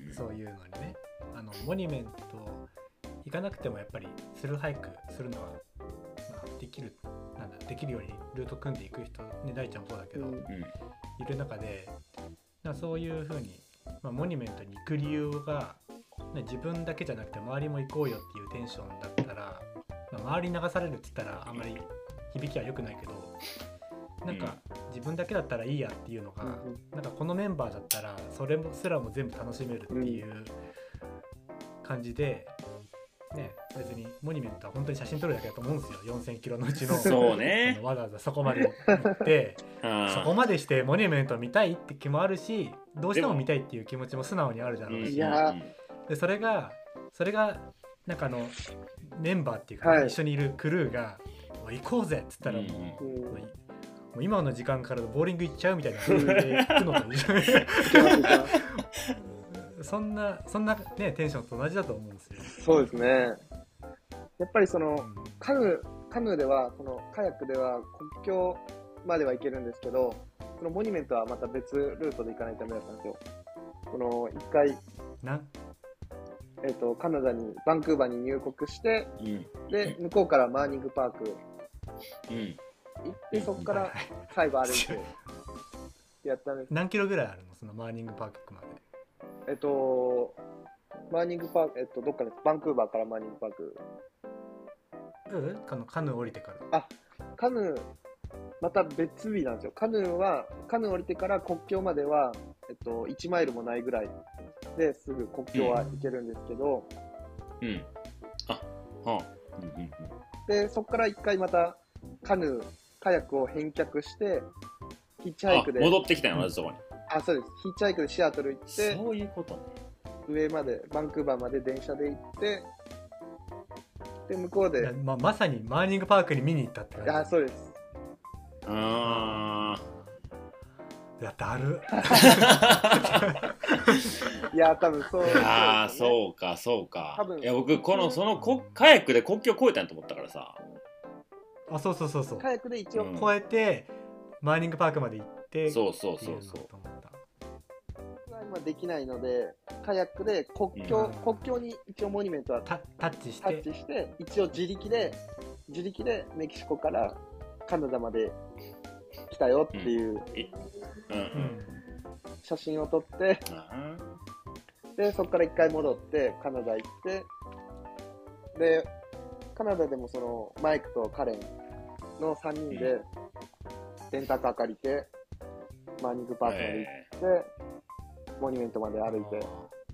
そういうのにね、あのモニュメント行かなくてもやっぱりスルーハイクするのは、まあ、できるなんだできるようにルート組んでいく人ね、大ちゃんもそうだけど、うん、いる中でそういう風に、まあ、モニュメントに行く理由が自分だけじゃなくて周りも行こうよっていうテンションだったら、まあ、周りに流されるって言ったらあんまり響きは良くないけど、なんか自分だけだったらいいやっていうのが、うん、なんかこのメンバーだったらそれもすらも全部楽しめるっていう感じで、ね、別にモニュメントは本当に写真撮るだけだと思うんですよ。よんせんキロのうちのそうね、 わざわざそこまで行ってそこまでしてモニュメント見たいって気もあるし、どうしても見たいっていう気持ちも素直にあるだろうし、いやでそれがそれがなんかあのメンバーっていうか、ね、はい、一緒にいるクルーが行こうぜっつったらもう、うん、もう今の時間からボーリング行っちゃうみたいな風で行くのと一緒にそんなそんなねテンションと同じだと思うんですよ。 そうですね。やっぱりその、うん、カヌーカヌーではそのカヤックでは国境までは行けるんですけど、そのモニュメントはまた別ルートで行かないとダメだったんですよ。その一回なえー、とカナダにバンクーバーに入国して、うん、で向こうからマーニングパーク、うん、行ってそこから最後歩いてやったんです。 何キロぐらいあるのそのマーニングパークまで？ えっとマーニングパーク、えっとどっかです。バンクーバーからマーニングパークカヌー、カヌー降りてから。 あ、カヌー、また別日なんですよ。カヌーは、カヌー降りてから国境までは、えっと、いちマイルもないぐらいですぐ国境は行けるんですけど、 うん。うん、あ、はあ。うんうんうん、 で、そこから一回またカヌー、カヤックを返却して、ヒッチハイクで。 戻ってきたよ、同じとこに。 あ、そうです。ヒッチハイクでシアトル行って、 そういうことね。 上まで、バンクーバーまで電車で行って、で、向こうで。 まあ、まさにマーニングパークに見に行ったって感じ。 あ、そうです。 あー。いや、だる。 いや、多分そう。 ああ、そうか、そうか。多分いや、僕、この、そのこ、カヤックで国境越えたんと思ったからさ。 あ、そうそうそうそう。 カヤックで一応、 越えて、うん、マーニングパークまで行って。 そうそうそうそう。 今できないので、カヤックで国境、うん、国境に一応モニュメントはタッチして、 タッチして、一応自力で、自力でメキシコからカナダまで来たよっていう、うんうん、写真を撮って、うん、で、そこから一回戻ってカナダ行って、で、カナダでもそのマイクとカレンのさんにんでレンタカー借りて、マーニングパークまで行って、モニュメントまで歩いて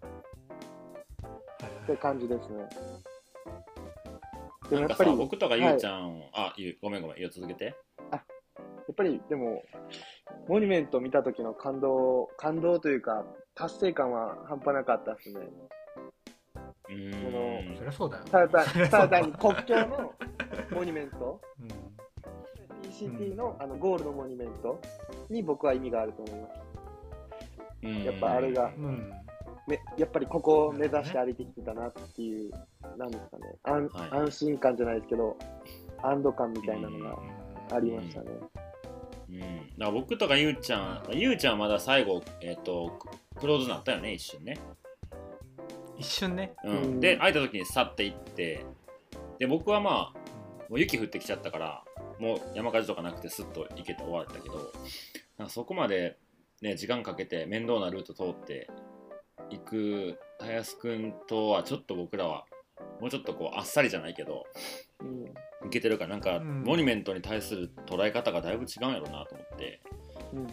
って感じですね。 でもやっぱり僕とかゆうちゃん、はい、あ、ゆうごめんごめん、ゆう続けて。 あ、やっぱりでもモニュメント見た時の感動、感動というか達成感は半端なかったですね。 うーん、 そりゃそうだよ。 ただただに国境のモニュメント、うん、ティーシーティー のあのゴールドモニュメントに僕は意味があると思います。やっぱあれが、うん、めやっぱりここを目指して歩いてきてたなっていう、なんですかね、安、はい、安心感じゃないですけど、安堵感みたいなのがありましたね。 うん、うん、だから僕とかゆうちゃん、ゆうちゃんはまだ最後、えーと、クローズになったよね、一瞬ね。 一瞬ね。 うん、で、空いた時に去っていって、で、僕はまあ、もう雪降ってきちゃったから、もう山火事とかなくてスッと行けて終わったけど、なんかそこまで、ね、時間かけて面倒なルート通って行くたやすくんとはちょっと僕らはもうちょっとこうあっさりじゃないけど、うん、いけてるからなんか、うん、モニュメントに対する捉え方がだいぶ違うんやろうなと思って、うん、 うーん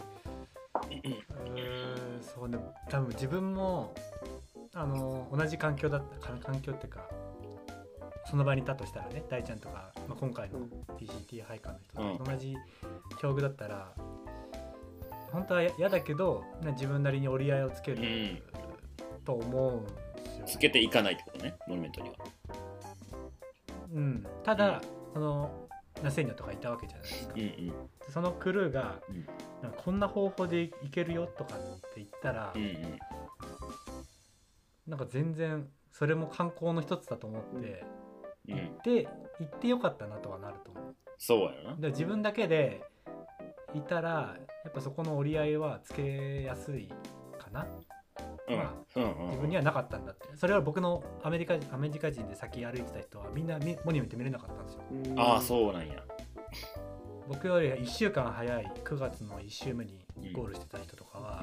そうね、多分自分もあの同じ環境だった環境っていうかその場にいたとしたらね、大ちゃんとか、まあ、今回の ティーシーティー 配下の人と同じ境遇だったら、本当は嫌だけど、ね、自分なりに折り合いをつける、うん、と思うんですよ。 つけていかないってことね、モニュメントには。 うん、ただ、うん、そのナセーニャとかいたわけじゃないですか、うんうん、そのクルーが、うん、なんかこんな方法でいけるよとかって言ったら、うんうん、なんか全然それも観光の一つだと思って、うん、行って行ってよかったなとはなると思う。 そうやな。 で自分だけでいたらやっぱそこの折り合いはつけやすいかな、うん、まあ、うんうんうん、自分にはなかったんだって。それは僕のアメリカアメリカ人で先歩いてた人はみんなモニュメント見れなかったんですよ。 ああ、そうなんや。 僕よりいっしゅうかん早いくがつのいっ週目にゴールしてた人とかは、うん、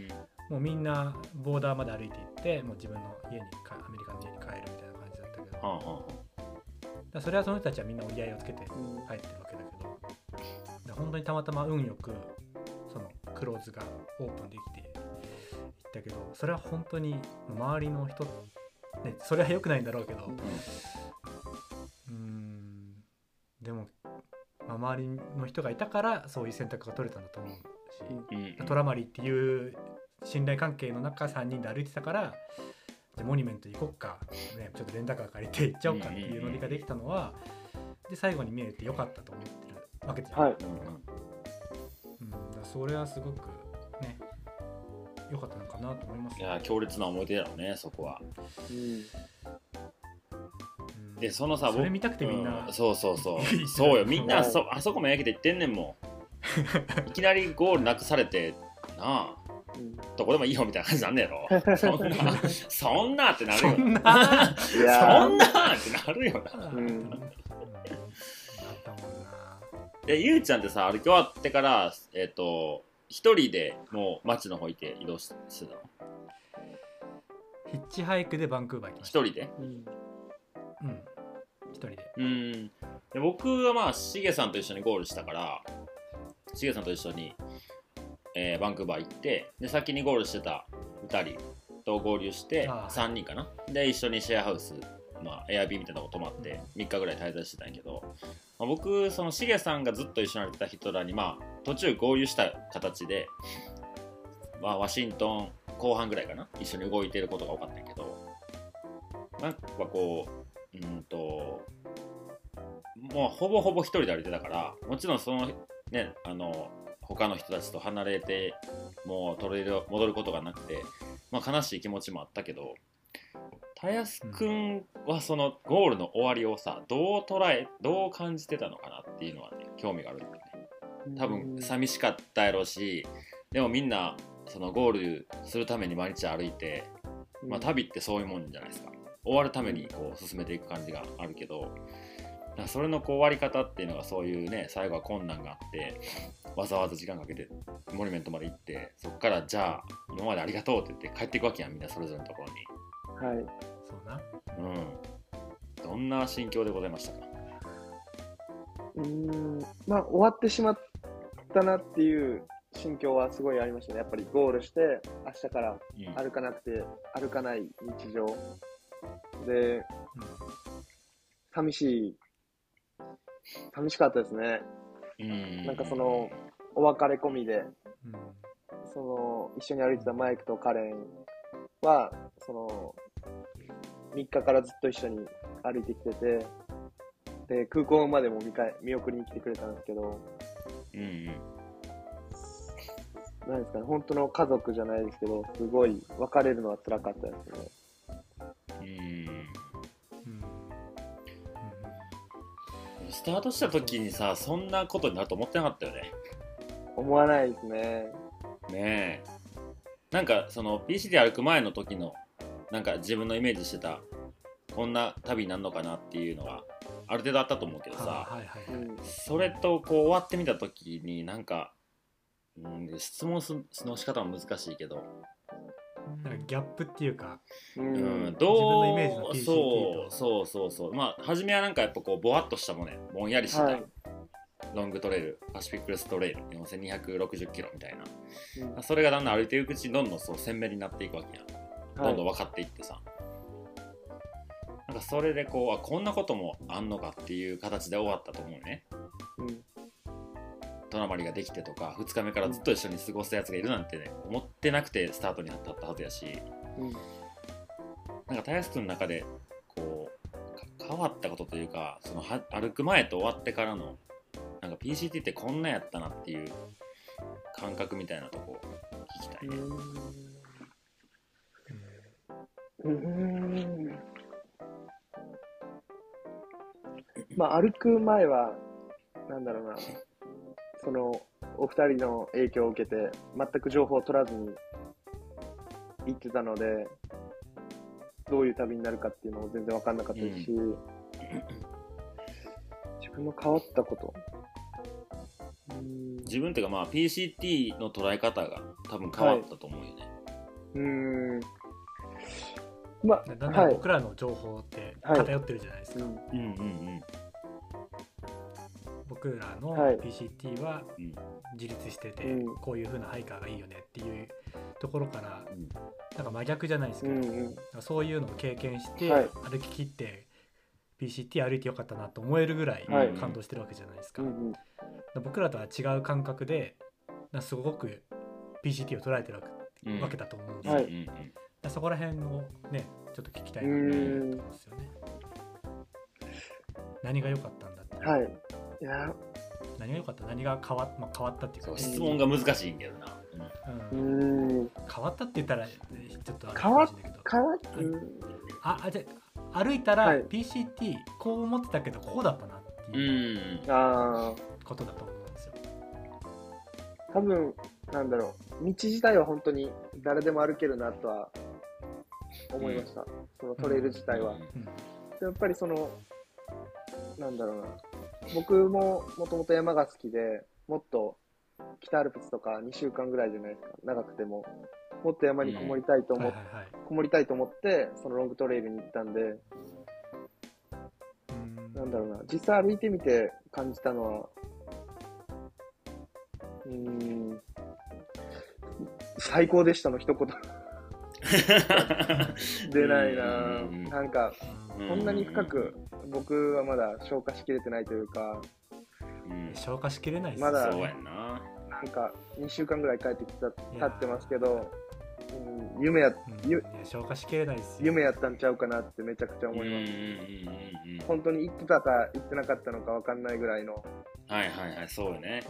もうみんなボーダーまで歩いていってもう自分の家にアメリカの家に帰るみたいな感じだったけど、はあはあ、だそれはその人たちはみんな折り合いをつけて帰ってるわけだけど、だ本当にたまたま運よくそのクローズがオープンできていったけど、それは本当に周りの人、ね、それは良くないんだろうけど、うん、うーんでも、まあ、周りの人がいたからそういう選択が取れたんだと思うし、うん、トラマリっていう信頼関係の中さんにんで歩いてたから、じゃモニュメント行こっか、ね、ちょっとレンタカー借りて行っちゃおうかっていうノリができたのは、で最後に見えてよかったと思ってるわけじゃん、はい、うん、だそれはすごくね良かったのかなと思います、ね、 いや強烈な思い出だろうね、そこは、うんでそのさ、 それ見たくてみんな、 うん、そうそうそうそうよ、みんな そ, あそこも焼けて言ってんねんもんいきなりゴールなくされてなあ、うん、どこでもいいよみたいな感じなんねやろそんなそんなってなるよなそんなそんなってなるよな、うん、なったもんな。えゆうちゃんってさ歩き終わってからえっ、ー、と一人でもう街の方行って移動してたの？ ヒッチハイクでバンクーバー行きました。 一人で？ うんうん、一人で。 うん。 で僕はまあしげさんと一緒にゴールしたからしげさんと一緒に、えー、バンクーバー行ってで先にゴールしてたふたりと合流してさんにんかなで一緒にシェアハウス、まあ、エアビーみたいなとこ泊まってみっかぐらい滞在してたんやけど、まあ、僕そのしげさんがずっと一緒にやってた人らにまあ途中合流した形で、まあ、ワシントン後半ぐらいかな一緒に動いてることが多かったんやけどなんかこううんともうほぼほぼ一人で歩いてたからもちろんそのねあの他の人たちと離れてもう取れる戻ることがなくて、まあ、悲しい気持ちもあったけどたやすくんはそのゴールの終わりをさどう捉えどう感じてたのかなっていうのはね興味があるんだよね。多分寂しかったやろうしでもみんなそのゴールするために毎日歩いて、まあ、旅ってそういうもんじゃないですか。終わるためにこう進めていく感じがあるけどそれのこう終わり方っていうのがそういうね最後は困難があってわざわざ時間かけてモニュメントまで行ってそっからじゃあ今までありがとうって言って帰っていくわけやんみんなそれぞれのところにはいそうなうんどんな心境でございましたか。 うーんまあ終わってしまったなっていう心境はすごいありましたね。やっぱりゴールして明日から歩かなくて、うん、歩かない日常で、うん、寂しい寂しかったですね。うんなんかそのお別れ込みで、うん、その一緒に歩いてたマイクとカレンはそのみっかからずっと一緒に歩いてきててで空港までも 見, か見送りに来てくれたんですけど、うんうんなんですかね、本当の家族じゃないですけど、すごい別れるのは辛かったですね。うん。 スタートした時にさ、そんなことになると思ってなかったよね。 思わないですね。 ねえ。なんかその ピーシーティー 歩く前の時のなんか自分のイメージしてたこんな旅になるのかなっていうのがある程度あったと思うけどさ、はいはいはい、それとこう終わってみた時になんかうん、質問の仕方も難しいけどなんかギャップっていうか、 うん、どう自分のイメージの ピーシーティー とそうそうそうそうまあ初めはなんかやっぱこうボワッとしたもんねぼんやりした、はい、ロングトレイルパシフィックレストレイルよんせんにひゃくろくじゅっキロみたいな、うん、それがだんだん歩いていくうちにどんどんそう鮮明になっていくわけやん、はい、どんどん分かっていってさなんかそれでこうあこんなこともあんのかっていう形で終わったと思うね、うんトナマリができてとかふつかめからずっと一緒に過ごすやつがいるなんてね思ってなくてスタートに立ったはずやし、うん、なんかたやすくんの中でこう変わったことというかそのは歩く前と終わってからのなんか ピーシーティー ってこんなやったなっていう感覚みたいなとこ聞きたいね。 うーんまあ歩く前はなんだろうなそのお二人の影響を受けて全く情報を取らずに行ってたのでどういう旅になるかっていうのも全然分かんなかったですし、うん、自分の変わったことうん自分っていうかまあ ピーシーティー の捉え方が多分変わったと思うよね、はい、うーんまあだんだん僕らの情報って偏ってるじゃないですか、はいうんうんうんうん僕らの ピーシーティー は自立してて、うん、こういう風なハイカーがいいよねっていうところから、うん、なんか真逆じゃないですけど、うんうん、そういうのを経験して、はい、歩き切って ピーシーティー 歩いてよかったなと思えるぐらい感動してるわけじゃないですか、はいうんうん、僕らとは違う感覚ですごく ピーシーティー を捉えてるわけだと思うんですよ、うんはい、そこら辺をねちょっと聞きたいなと思うんですよね。何が良かったんだって、はいいや何が良かった何が変わ、まあ、変わったっていうか、ね、 質問が難しいんだよな、 うんうん、変わったって言ったらちょっとあれかもしれないけど変わっああじゃあ歩いたら ピーシーティー こう思ってたけどこうだったなっていうことだと思うんですよ。 多分なんだろう道自体は本当に誰でも歩けるなとは思いました、うん、そのトレイル自体は、うんうん、やっぱりそのなんだろうな僕ももともと山が好きでもっと北アルプスとかにしゅうかんぐらいじゃないですか長くてももっと山にこもりたいと思って、うんはいはいはい、こもりたいと思ってそのロングトレイルに行ったんでなんだろうな、実際歩いてみて感じたのは、うーん、最高でしたの一言出ないな。なんかこんなに深く僕はまだ消化しきれてないというか、 うん、消化しきれないですまだそうやな。 なんかにしゅうかんぐらい帰ってきた経ってますけど、うん、夢や、 うん、 ゆいや消化しきれないですよ。 夢やったんちゃうかなってめちゃくちゃ思います。 うんうんうんうん、 本当に言ってたか言ってなかったのか分かんないぐらいの。 はいはいはい、そうよね。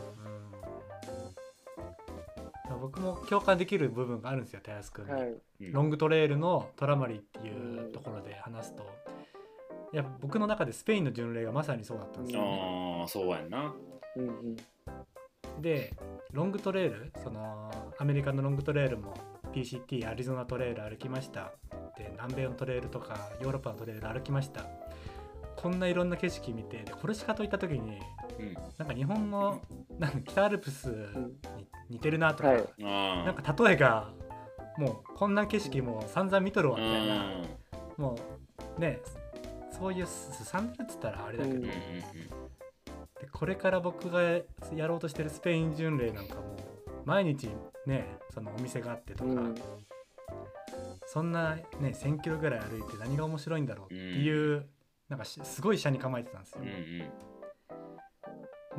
うん、僕も共感できる部分があるんですよ、たやすくんに、はい、 うん、 ロングトレイルのトラマリっていうところで話すと、いや僕の中でスペインの巡礼がまさにそうだったんですよね。 ああ、そうやんな。 うんうん、 でロングトレイル、そのアメリカのロングトレイルも ピーシーティー アリゾナトレイル歩きました。で南米のトレイルとかヨーロッパのトレイル歩きました。こんないろんな景色見て、でコルシカといった時に、うん、なんか日本のなんか北アルプスに似てるなとか、はい、なんか例えがもうこんな景色も散々見とるわみたいな、うん、もうねそういうすさんでるっつったらあれだけど、うん、でこれから僕がやろうとしてるスペイン巡礼なんかも毎日ねそのお店があってとか、うん、そんなねせんキロぐらい歩いて何が面白いんだろうっていう、うん、なんかすごい車に構えてたんですよ、うんうん、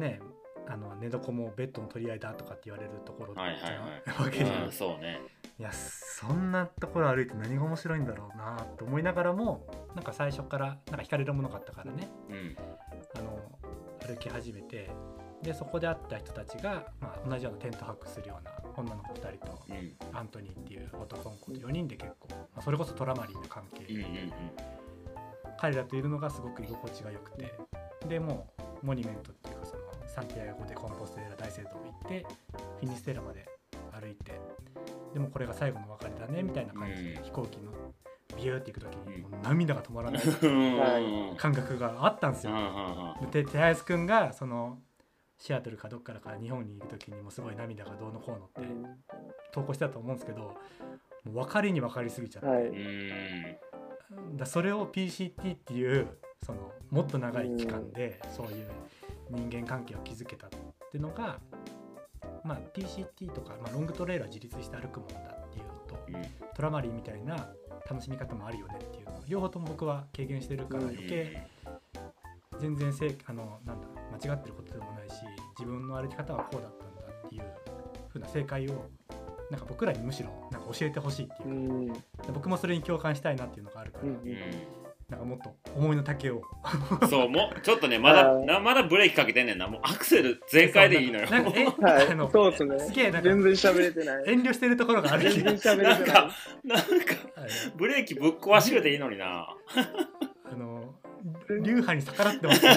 ねあの寝床もベッドの取り合いだとかって言われるところじゃないわけで、 そうね、 いやそんなところ歩いて何が面白いんだろうなと思いながらも、なんか最初からなんか惹かれるものがあったからね、うん、あの歩き始めて、でそこで会った人たちが、まあ、同じようなテント泊するような女の子ふたりと、うん、アントニーっていう男の子とよにんで結構、まあ、それこそトラマリーな関係、うんうんうん、彼らといるのがすごく居心地が良くて、でもうモニュメントっていうかそのサンティアゴでコンポステーラ大聖堂行ってフィニステーラまで歩いて、でもこれが最後の別れだねみたいな感じで、うん、飛行機のビューって行く時にもう涙が止まらない感覚があったんですよ。で手早くんがそのシアトルかどっからか日本にいる時にもすごい涙がどうのこうのって投稿してたと思うんですけど、もう分かりに分かりすぎちゃって、はい、だそれを ピーシーティー っていうそのもっと長い期間でそういう人間関係を築けたっていうのが、まあ、ピーシーティー とか、まあ、ロングトレイルは自立して歩くもんだっていうのと、うん、トラマリーみたいな楽しみ方もあるよねっていうのを両方とも僕は経験してるから余計全然せあのなんだ間違ってることでもないし、自分の歩き方はこうだったんだっていう風な正解をなんか僕らにむしろなんか教えてほしいっていうか、うん、僕もそれに共感したいなっていうのがあるから、うん、なんかもっと思いの丈をそうもうちょっとねまだなまだブレーキかけてんねんな、もうアクセル全開でいいのよ。 なんかえ、はい、あのそうですね、すげえなんか全然喋れてない、 遠慮してるところがある。 全然喋れてない。なんかなんかブレーキぶっ壊しくていいのにな。 あの流派に逆らってます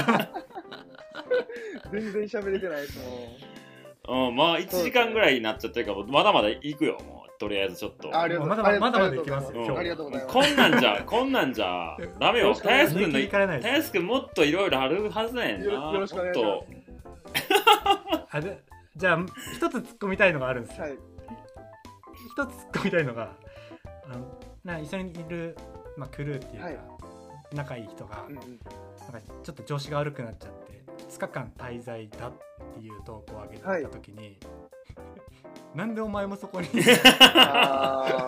全然喋れてないですもん。うん、まあいちじかんぐらいになっちゃってるからまだまだ行くよ、もうとりあえずちょっと。 ありがとうまだまだまだまだ行きますよ、 うん、ありがとうございます。 こんなんじゃこんなんじゃダメよ。たやすくんのたやすくんもっといろいろあるはずだよな。 よろしくお願いします。あでじゃあ一つ突っ込みたいのがあるんですよ。はい、一つ突っ込みたいのがあのな一緒にいる、まあ、クルーっていうか、はい、仲いい人が、うんうん、なんかちょっと調子が悪くなっちゃってふつかかん滞在だっていう投稿を上げてた時に、はい、なんでお前もそこにあ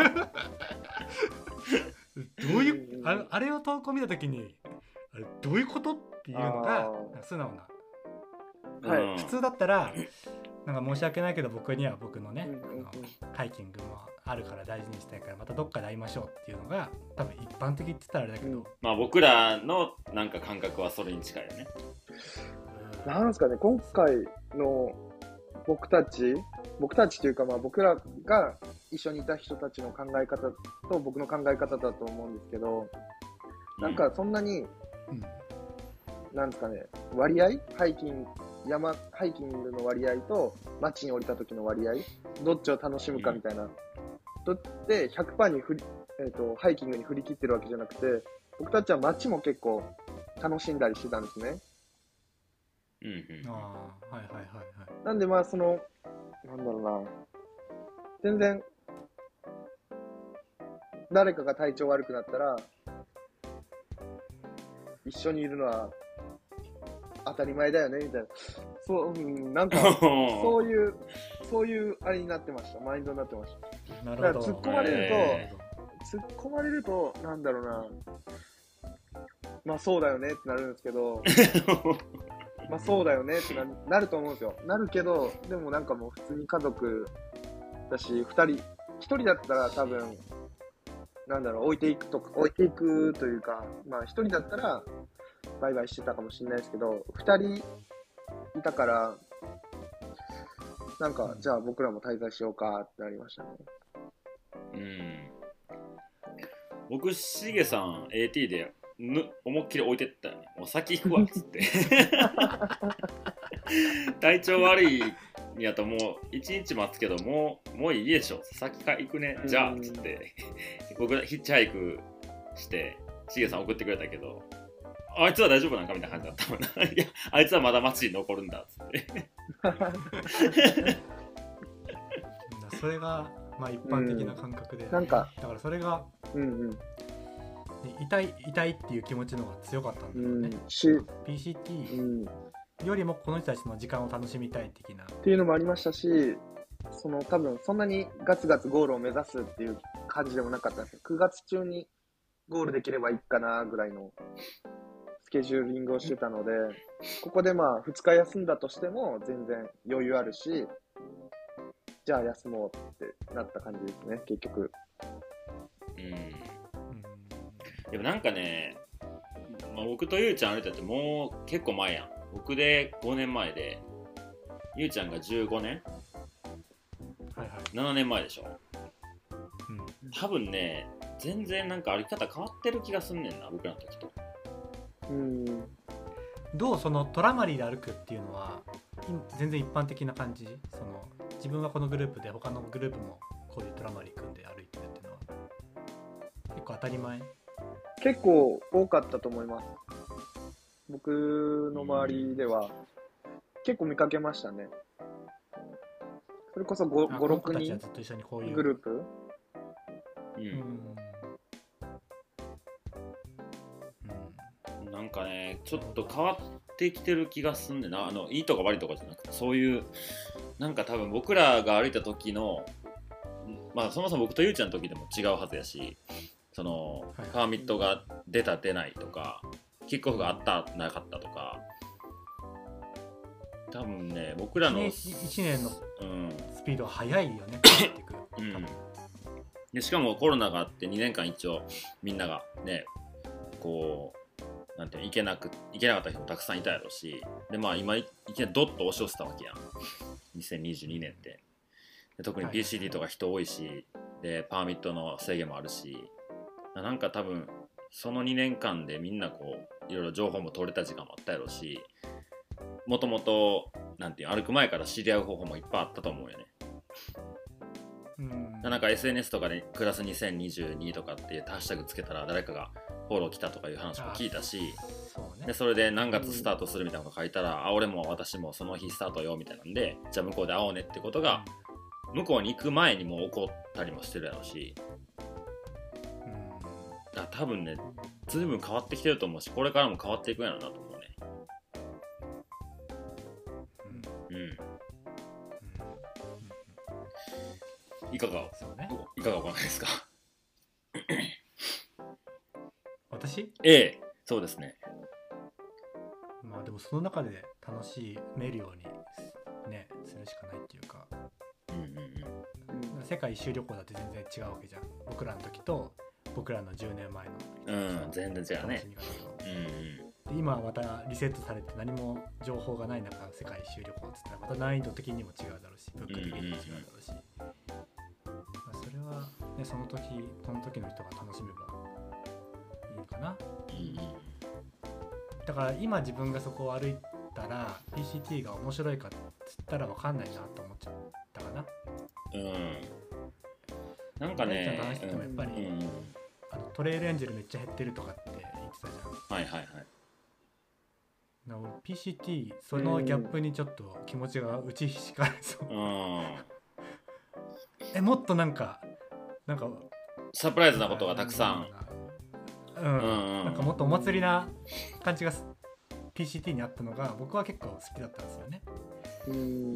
どういう あ, あれを投稿見た時にあれどういうことっていうのが素直な、はい、普通だったらなんか申し訳ないけど僕には僕のね、うんうんうん、あのハイキングもあるから大事にしたいからまたどっかで会いましょうっていうのが多分一般的って言ったらあれだけど、うん、 まあ僕らのなんか感覚はそれに近いよね。 なんですかね、今回の僕たち僕たちというかまあ僕らが一緒にいた人たちの考え方と僕の考え方だと思うんですけど、なんかそんなに、うん、なんですかね、割合ハイキング山ハイキングの割合と街に降りた時の割合どっちを楽しむかみたいな、うん、どって ひゃくパーセント に振り、えーと、ハイキングに振り切ってるわけじゃなくて、僕たちは街も結構楽しんだりしてたんですね。 うんうん、ああ、はいはいはいはい。 なんでまあそのなんだろうな、全然誰かが体調悪くなったら一一緒にいるのは当たり前だよねみたいな、そう、うん、なんかそういうそういうあれになってました、マインドになってました。 なるほど。 だから突っ込まれると、えー、突っ込まれるとなんだろうな、まあそうだよねってなるんですけどまあそうだよねってな、なると思うんですよ。なるけど、でもなんかもう普通に家族だし、ふたり、ひとりだったら多分、なんだろう、置いていくとか、置いていくというか、まあひとりだったらバイバイしてたかもしれないですけど、ふたりいたから、なんか、じゃあ僕らも滞在しようかってなりましたね。 うん。僕、しげさん エーティー でぬ思いっきり置いてったよね。もう先行くわっつって体調悪いんやともういちにち待つけどもうもういいでしょ、先か行くねじゃあっつって僕ヒッチハイクしてしげさん送ってくれたけど、あいつは大丈夫なんかみたいな感じだったもんな。いやあいつはまだ街に残るんだっつってそれがまあ一般的な感覚で、 うん、なんかだからそれが、うんうん、痛い痛いっていう気持ちの方が強かったんだろうね、うん、ピーシーティー よりもこの人たちの時間を楽しみたい的なっていうのもありましたし、その多分そんなにガツガツゴールを目指すっていう感じでもなかったんですけど、くがつ中にゴールできればいいかなぐらいのスケジューリングをしてたので、ここでまあふつか休んだとしても全然余裕あるし、じゃあ休もうってなった感じですね、結局。 うんでもなんかね、まあ、僕とゆうちゃん歩いたってもう結構前やん。僕でごねんまえで、ゆうちゃんがじゅうごねん、はいはい、ななねんまえでしょ、うん、多分ね全然なんか歩き方変わってる気がすんねんな、僕らの時と。 うん、どうそのトラマリーで歩くっていうのは全然一般的な感じ？その自分はこのグループで他のグループもこういうトラマリー組んで歩いてるっていうのは結構当たり前？ 結構多かったと思います。僕の周りでは結構見かけましたね。それこそご、ろくにんグループ、 うんうん、なんかねちょっと変わってきてる気がすんねんな。あのいいとか悪いとかじゃなくて、そういうなんか多分僕らが歩いた時の、まあそもそも僕とゆうちゃんの時でも違うはずやし、そのパーミットが出た出ないとかキックオフがあったなかったとか、多分ね僕らのいちねんのスピードは速いよね、 うん、でしかもコロナがあってにねんかん一応みんながねこうなんていうの、行けなく行けなかった人もたくさんいたやろし、でまあ今いきなりドッと押し寄せたわけやん、にせんにじゅうにねんって。で特に ピーシーディー とか人多いし、でパーミットの制限もあるし、なんか多分そのにねんかんでみんなこういろいろ情報も取れた時間もあったやろし、もともとなんていう歩く前から知り合う方法もいっぱいあったと思うよね。うん、なんか エスエヌエス とかでクラスにせんにじゅうにとかってハッシュタグつけたら誰かがフォロー来たとかいう話も聞いたし、そうね、でそれで何月スタートするみたいなのが書いたら、うん、あ俺も私もその日スタートよみたいなんで、じゃあ向こうで会おうねってことが向こうに行く前にも起こったりもしてるやろし、だ多分ね随分変わってきてると思うし、これからも変わっていくんやろうなと思うね。うん、うん、いかが、そうね、いかがお考えですか？ 私？ ええ、そうですね。 まあでもその中で楽しめるようにねするしかないっていうか、うんうんうん、世界一周旅行だって全然違うわけじゃん、僕らの時と僕らのじゅうねんまえの、 うん、全然違うね。 うんうん、で今はまたリセットされて何も情報がない中世界一周旅行って言ったらまた難易度的にも違うだろうし、物価的にも違うだろうし、うんうんうん、まあ、それは、ね、その時その時の人が楽しめばいいのかな、うんうん、だから今自分がそこを歩いたら ピーシーティー が面白いかっつったら分かんないなと思っちゃったかな。うん、なんかね、話しててもやっぱり、うんうん、あのトレイルエンジェルめっちゃ減ってるとかって言ってたじゃん。はいはいはい。なお ピーシーティー そのギャップにちょっと気持ちが打ちひしかれそう。うん、えもっとなんかなんかサプライズなことがたくさんうん、なんかもっとお祭りな感じが ピーシーティー にあったのが僕は結構好きだったんですよね。 うん、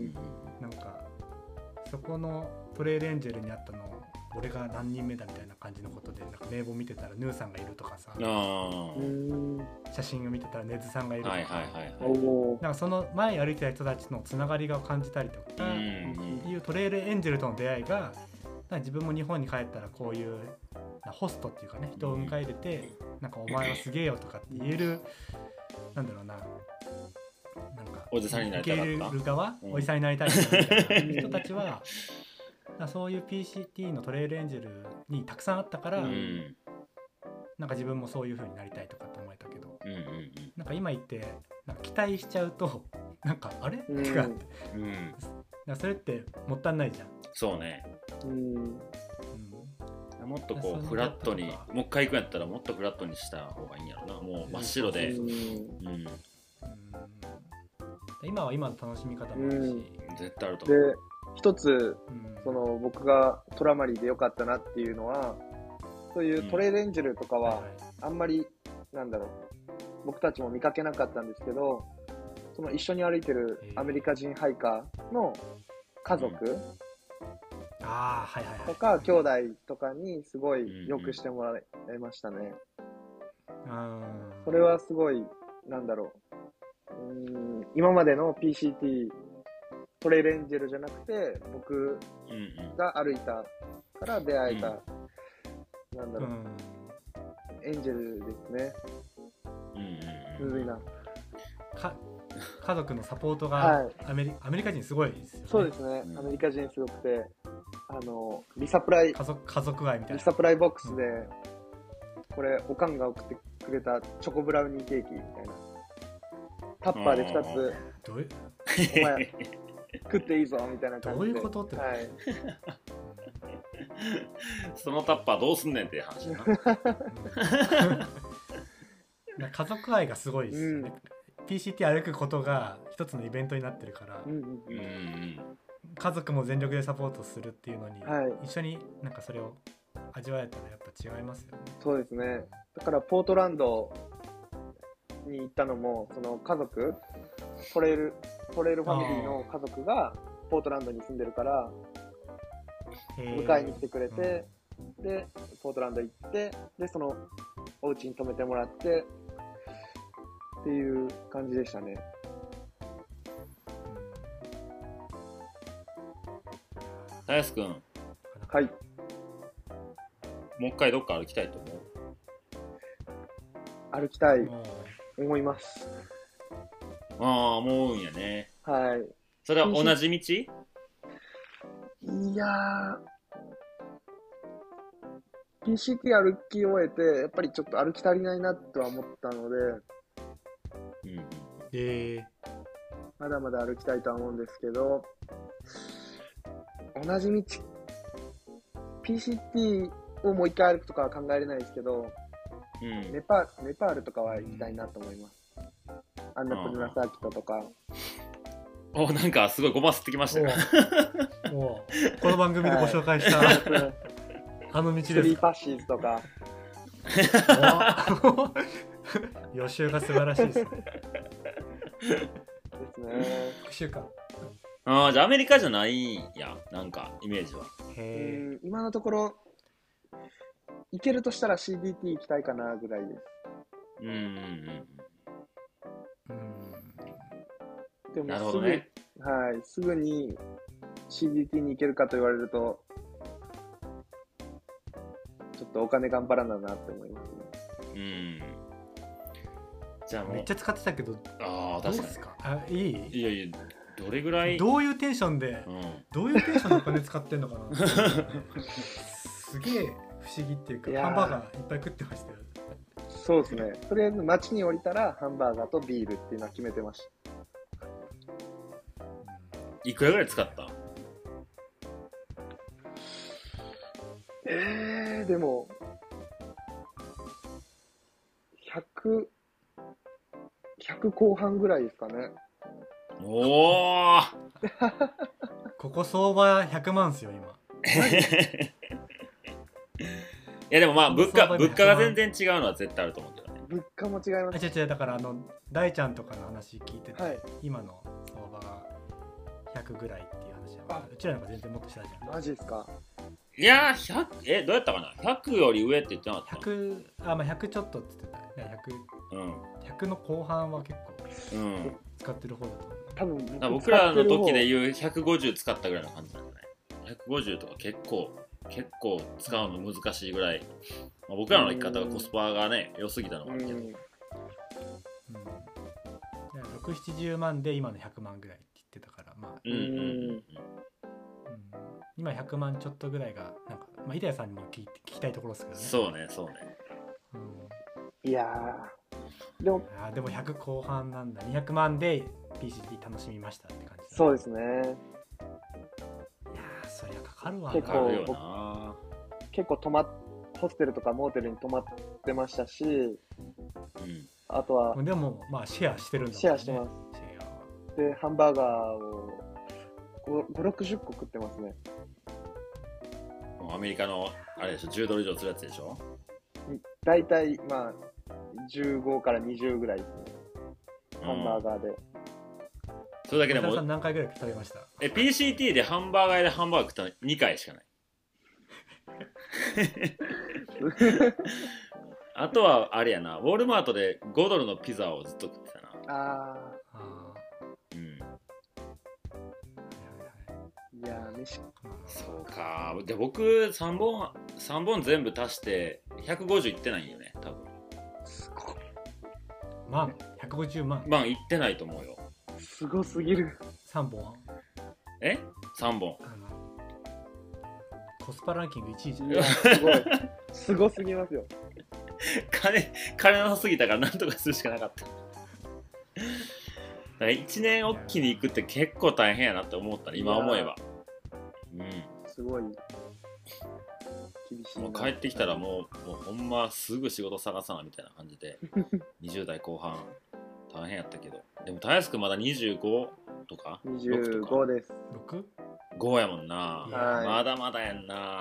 なんかそこのトレイルエンジェルにあったの俺が何人目だみたいな感じのことで、なんか名簿見てたらヌーさんがいるとかさ、 あ写真を見てたらネズさんがいるとか、 はいはいはいはい、 なんかその前歩いてた人たちのつながりが感じたりとかっていうトレイルエンジェルとの出会いが、自分も日本に帰ったらこういうホストっていうかね、人を迎え入れて、なんかお前はすげえよとかって言える、なんだろうな、なんかおじさんになりたかった、 受け入れる側、うん、おじさんになりたいみたいな人たちはそういう ピーシーティー のトレイルエンジェルにたくさんあったから、うん、なんか自分もそういう風になりたいとかって思えたけど、うんうんうん、なんか今言ってなんか期待しちゃうとなんかあれ、うん、って、うん、なんかそれってもったいないじゃん。 そうね、うん、もっとこうフラットにもう一回行くんやったらもっとフラットにした方がいいんやろな。もう真っ白で、うんうん、 今は今の楽しみ方もあるし、 うん、絶対あると思う。 で一つ、うん、その僕がトラマリーで良かったなっていうのは、そういうトレイルエンジェルとかはあんまり、なんだろう、僕たちも見かけなかったんですけど、その一緒に歩いてるアメリカ人ハイカーの家族、うん、 あはいはいはい、 とか兄弟とかにすごい良くしてもらいましたね。うん、それはすごい、なんだろう、うーん、今までの ピーシーティートレイルエンジェルじゃなくて僕が歩いたから出会えた、うん、なんだろう、うん、エンジェルですね。むずいな。 か家族のサポートがアメリ、はい、アメリカ人すごいですよね。 そうですね、アメリカ人すごくて、あのリサプライ家族、家族愛みたいなリサプライボックスで、うん、これおかんが送ってくれたチョコブラウニーケーキみたいな、タッパーでふたつどういうお前食っていいぞみたいな感じで。 どういうことって、はい、 そのタッパーどうすんねんって話な家族愛がすごいですよね、うん、ピーシーティー 歩くことが一つのイベントになってるから、うんうんうん、家族も全力でサポートするっていうのに、はい、一緒になんかそれを味わえたらやっぱ違いますよね。 そうですね。だからポートランドに行ったのも、その家族トレイルトレイルファミリーの家族がポートランドに住んでるから迎えに来てくれて、うん、でポートランド行って、でそのお家に泊めてもらってっていう感じでしたね。 たやすくん、 はい、 もう一回どっか歩きたいと思う？ 歩きたい思います。 ああ、思うんやね。 はい。 それは同じ道？ いやー、ピーシーティー 歩き終えて、やっぱりちょっと歩き足りないなとは思ったので、うん、えー、まだまだ歩きたいとは思うんですけど、同じ道、ピーシーティー をもう一回歩くとかは考えれないですけど、うん、ネパネパールとかは行きたいなと思います。アンナプルナサーキットとか。 お、なんかすごいごますってきましたよ。 おこの番組でご紹介したあの道ですか。スリーパッシーズとか。 予習が素晴らしいですね。 ですね。 復習か。 ああ、じゃあアメリカじゃないんや、なんかイメージは。 へえ。今のところ行けるとしたら シーディーティー 行きたいかなぐらいです。うんうんうん。でもなるほどね。 はい、すぐに シーディーティー に行けるかと言われると、ちょっとお金頑張らななって思いますね。うん。 じゃあもうめっちゃ使ってたけど、ああ、確かに。どうですか？あ、いい？ いやいや、どれぐらい？ どういうテンションで、うん、どういうテンションでお金使ってんのかな。すげえ不思議っていうか、ハンバーガーいっぱい食ってましたよ。 そうですね。とりあえず街に降りたらハンバーガーとビールっていうのは決めてました。 いくらぐらい使った？ えー、でもひゃく、ひゃく後半ぐらいですかね。 おーここ相場ひゃくまんっすよ今。 やでもまあ物価物価が全然違うのは絶対あると思うけどね。 物価も違います。 あ、違う違う、だからあの大ちゃんとかの話聞いてて、 はい、 今の相場がひゃくぐらいっていう話は、うちらの方が全然もっとしたじゃん。 マジですか。 いやーひゃくえどうやったかな、ひゃくより上って言ってなかった。 ひゃく、あ、まあひゃくちょっとって言ってたね。ひゃく、うん、ひゃくの後半は結構、うん、使ってる方だと思う。 多分僕, 僕らの時で言うひゃくごじゅう使ったぐらいの感じなんじゃない。ひゃくごじゅうとか結構結構使うの難しいぐらい、まあ、僕らの生き方がコスパがね良すぎたのもあるけど、うんうん、 ろくじゅう、ななじゅうまんで今のひゃくまんぐらいって言ってたから、まあ、うんうんうんうん、今ひゃくまんちょっとぐらいがなんか、まあ、秀谷さんにも聞いて聞きたいところですけどね。 そうねそうね、 うん、いやーでもあでもひゃく後半なんだ。にひゃくまんで ピーシーティー 楽しみましたって感じ。 そうですね。 いやーそりゃかかるわ。 結構よな。結構泊まホステルとかモーテルに泊まってましたし、うん、あとはでもまあシェアしてるんだもんね。 シェアしてます。シェアでハンバーガーをご、ろくじゅっこ食ってますね。 アメリカのあれでしょ、じゅうドル以上するやつでしょ。 だいたいまあじゅうごからにじゅうぐらいですね、ハンバーガーで。 それだけでもさん何回ぐらい食べました？ え ピーシーティー でハンバーガーでハンバーガー食ったのにかいしかないあとはあれやな、ウォルマートでごドルのピザをずっと食ってたな。ああ、うん。 いやー飯。 そうか。で僕さんぼんさんぼん全部足してひゃくごじゅういってないんよね多分。 すごい。 万ひゃくごじゅうまん。 万いってないと思うよ。 すごすぎる。 さんぼん。 え？さんぼん。 あのコスパランキングいちいじゃん。 いやすごい。すごすぎますよ。 金金なさすぎたからなんとかするしかなかった。だからいちねんおきに行くって結構大変やなって思ったね今思えば。うん。 すごい。厳しいな。 もう帰ってきたらもう、もうほんますぐ仕事探さなみたいな感じでにじゅう代後半大変やったけど、でもたやすくまだにじゅうごとかにじゅうごです。 ろく？ ご やもんな、 はい、 まだまだやんな。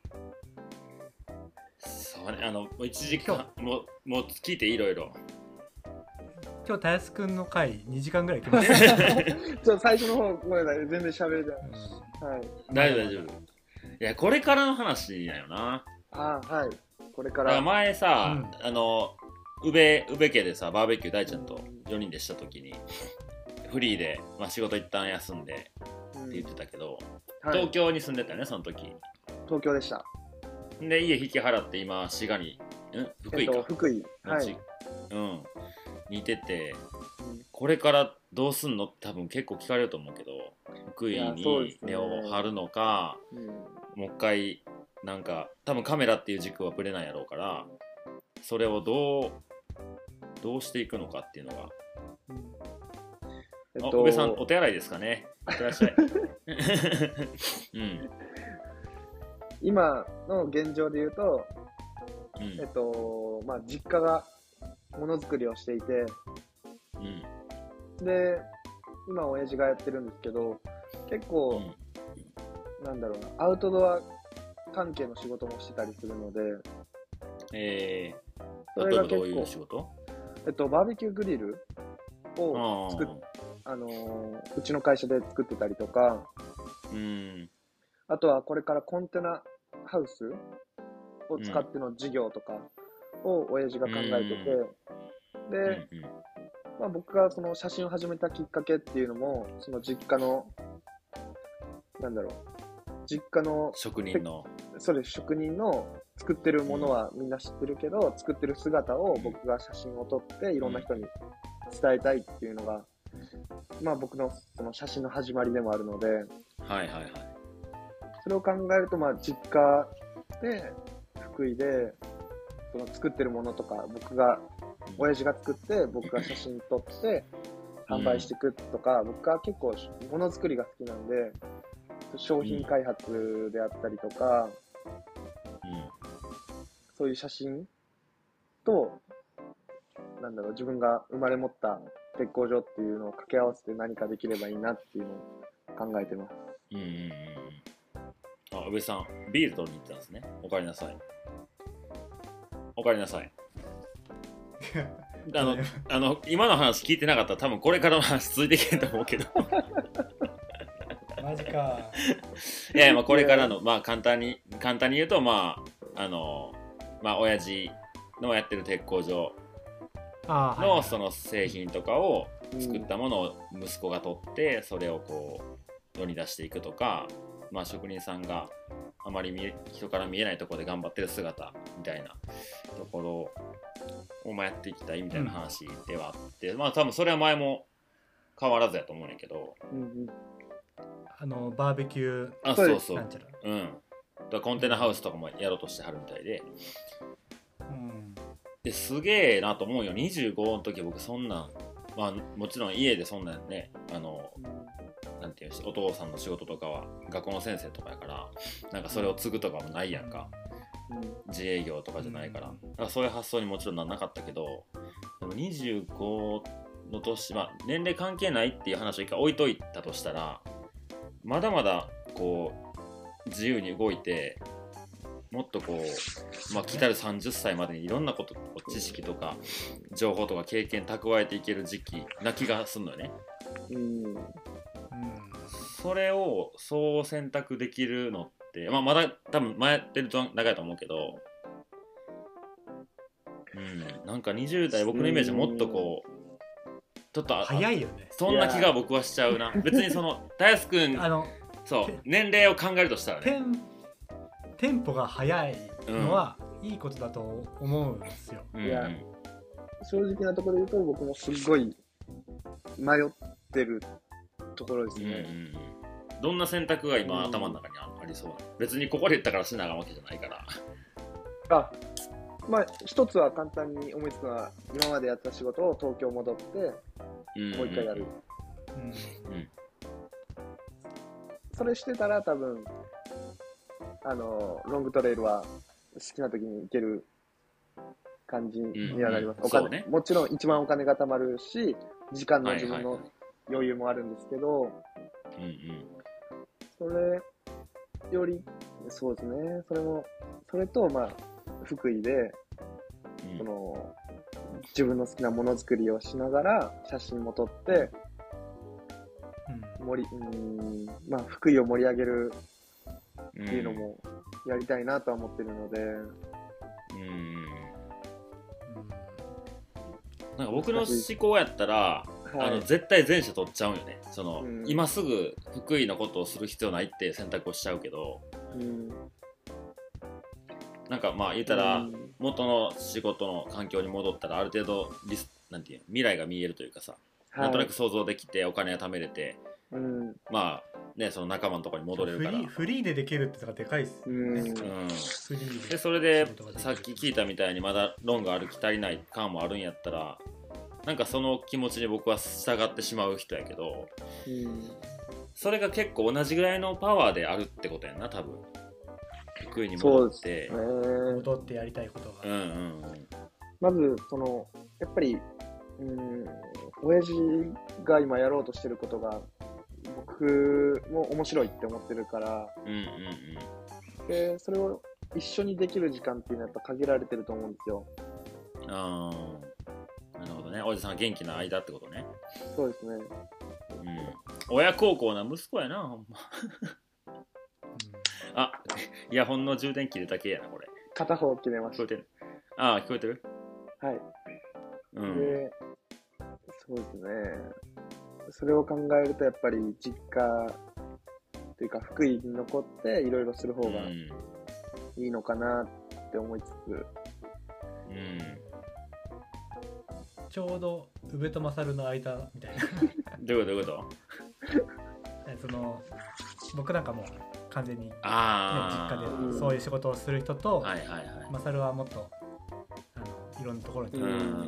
そうね、あのいちじかんもうもう聞いていろいろ。 今日たやすくんの回にじかんぐらい行きましたちょ最初の方ごめんなさい全然喋れてない、 うん、はい、大丈夫大丈夫。いやこれからの話だよな。 ああはい、これから。 前さ、うん、あの宇部宇部家でさバーベキュー大ちゃんとよにんでした時に、うん、フリーで、まあ、仕事一旦休んでって言ってたけど、うん、東京に住んでたよねその時。 東京でした。 で家引き払って今滋賀にん福井か、えっと、 福井、はい、 うんにいてて、うん、これからどうすんのって多分結構聞かれると思うけど、福井に根を張るのか、ね、うん、もう一回なんか多分カメラっていう軸はぶれないやろうから、それをどうどうしていくのかっていうのが、うん、えっと、宇部さんお手洗いですかね。いってらっしゃい、うん、 今の現状で言うと、うん、えっとまあ実家がものづくりをしていて、うん、で今親父がやってるんですけど、結構、うん、なんだろうな、アウトドア関係の仕事もしてたりするので、 えー、それが結構どういう仕事？ えっとバーベキューグリルを作っあのー、うちの会社で作ってたりとか、うん、あとはこれからコンテナハウスを使っての事業とかを親父が考えてて、うん、で、うんうん、まあ、僕がその写真を始めたきっかけっていうのも、その実家のなんだろう実家の職人のそうです、職人の作ってるものはみんな知ってるけど、うん、作ってる姿を僕が写真を撮っていろんな人に伝えたいっていうのが、まあ僕のその写真の始まりでもあるので、はいはいはい、 それを考えると、まあ実家で福井でその作ってるものとか、僕が親父が作って僕が写真撮って販売していくとか、うん、僕は結構ものづくりが好きなので、商品開発であったりとか、うん、そういう写真となんだろう、自分が生まれ持った鉄工所っていうのを掛け合わせて何かできればいいなっていうのを考えてます。うんうんうん。 あ、宇部さんビール取りに行ったんですね。おかえりなさい。 おかえりなさい。あのあの今の話聞いてなかったら多分これからの話続いていけんと思うけどマジか。 いやいや、まあこれからのまあ簡単に簡単に言うとまああのまあ親父のやってる鉄工所のその製品とかを作ったものを息子が取ってそれをこう世に出していくとか、まあ職人さんがあまり見人から見えないところで頑張ってる姿みたいなところをまあやっていきたいみたいな話ではあって、うん、まあ多分それは前も変わらずやと思うんやけど、 うんうん、あのバーベキューあそうそう、うん、だコンテナハウスとかもやろうとしてはるみたいで、うん、ですげえなと思うよ。にじゅうごの時僕そんな、まあもちろん家でそんなんね、あの、なんていうお父さんの仕事とかは学校の先生とかやからなんかそれを継ぐとかもないやんか、うん、自営業とかじゃないから、だからそういう発想にもちろんならなかったけど、でもにじゅうごの年、まあ年齢関係ないっていう話を一回置いといたとしたらまだまだこう自由に動いてもっとこう、まあ、来たるさんじゅっさいまでにいろんなこと知識とか情報とか経験蓄えていける時期な気がするのよね。うん、それをそう選択できるのって、まあ、まだ多分前やってると長いと思うけど、うん、なんかにじゅう代僕のイメージはもっとこうちょっと早いよね。 そんな気が僕はしちゃうな。別にそのたやすくんあのそう年齢を考えるとしたらねテンポが速いのはいいことだと思うんですよ、 うん、いや正直なところで言うと僕もすっごい迷ってるところですね、うんうん、 どんな選択が今頭の中にありそうな、別にここで言ったからしなあかんわけじゃないからあまあ一つは簡単に思いつくのは今までやった仕事を東京戻って、うんうん、もう一回やる、うんうん、それしてたら多分あのロングトレイルは好きな時に行ける感じにはなります、うんうん、お金、ね、もちろん一番お金が貯まるし時間の自分の余裕もあるんですけど、はいはいはい、それよりそうですねそれもそれとまあ福井で、うん、その自分の好きなものづくりをしながら写真も撮って、うん、盛りうんまあ福井を盛り上げるっていうのもやりたいなとは思ってるので、うん、 なんか僕の思考やったら、はい、あの絶対前者取っちゃうんよね。その、うん、今すぐ福井のことをする必要ないって選択をしちゃうけど、うん、なんかまあ言ったら元の仕事の環境に戻ったらある程度リスなんていう未来が見えるというかさ、はい、なんとなく想像できてお金が貯めれて、うん、まあね、その仲間のところに戻れるからフリー、フリーでできるってのがでかいっすよね、うん、 でそれでさっき聞いたみたいにまだロンが歩き足りない感もあるんやったらなんかその気持ちに僕は従ってしまう人やけど、うん、それが結構同じぐらいのパワーであるってことやんな多分福井に戻って、 ね、戻ってやりたいことが、うんうんうん、 まずそのやっぱりうん親父が今やろうとしてることが僕も面白いって思ってるから、うんうんうん、でそれを一緒にできる時間っていうのはやっぱ限られてると思うんですよ。 ああ、なるほどね。おじさん元気な間ってことね。 そうですね。 うん、親孝行な息子やなほんま。あ、イヤホンの充電切れた系やなこれ。 片方切れました。 聞こえてる？ああ聞こえてる？ はい。うん、で、そうですね。それを考えるとやっぱり実家というか福井に残っていろいろする方がいいのかなって思いつつ、うん、 ちょうど宇部と勝の間みたいなどういうことどういうことその僕なんかもう完全に、ね、実家でそういう仕事をする人と、はいはいはい、勝はもっとあのいろんなところに、うん、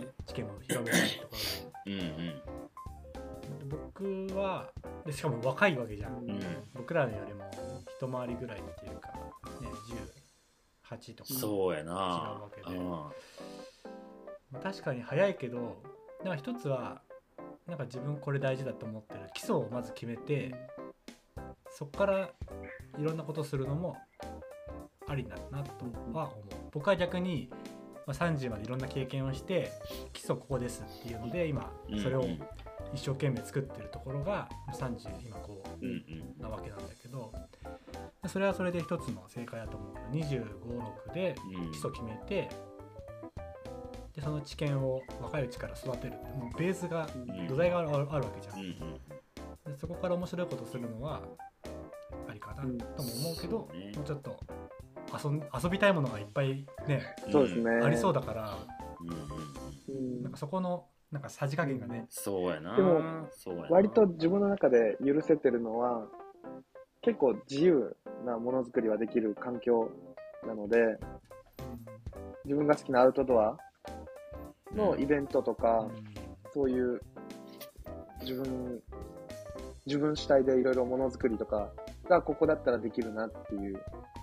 知見も広めたいところで、うんうん僕はでしかも若いわけじゃん、うん、僕らよりも一回りぐらいっていうか、ね、じゅうはちとかそうやな違うわけで、うんまあ、確かに早いけどなんか一つはなんか自分これ大事だと思ってる基礎をまず決めてそこからいろんなことするのもありだなとは思う。僕は逆にまあ、さんじゅうまでいろんな経験をして基礎ここですっていうので今それを一生懸命作ってるところがさんじゅう今こうなわけなんだけど、それはそれで一つの正解だと思うけどにじゅうご、ろくで基礎決めて、でその知見を若いうちから育てる、もうベースが土台がある、あるわけじゃん。でそこから面白いことするのはありかなとも思うけど、うんね、もうちょっと 遊, 遊びたいものがいっぱいね、 そうですね、 ありそうだから、 うん、 なんかそこのなんかさじ加減がね、うん、 そうやな。 でも割と自分の中で許せてるのは結構自由なものづくりはできる環境なので、うん、自分が好きなアウトドアのイベントとか、うん、そういう自分自分主体でいろいろものづくりとかがここだったらできるなっていう、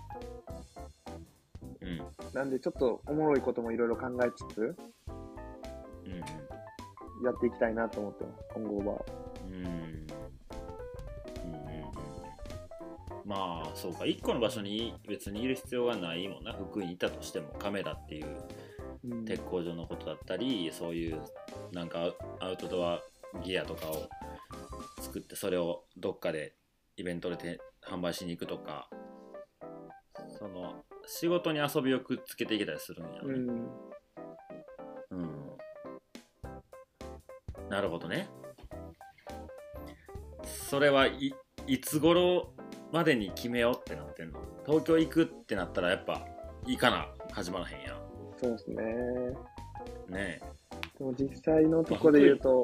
うん、なんでちょっとおもろいこともいろいろ考えつつ、うん、やっていきたいなと思ってます今後は。うん、うん、 まあそうか、一個の場所に別にいる必要がないもんな。福井にいたとしてもカメラっていう鉄工所のことだったり、うん、そういうなんかアウトドアギアとかを作ってそれをどっかでイベントで販売しに行くとか、その仕事に遊びをくっつけていけたりするんやね。うん、うん、なるほどね。それはい、いつ頃までに決めようってなってんの？東京行くってなったらやっぱ行かな始まらへんやん。 そうですね。 ねえ。 でも実際のとこで言うと、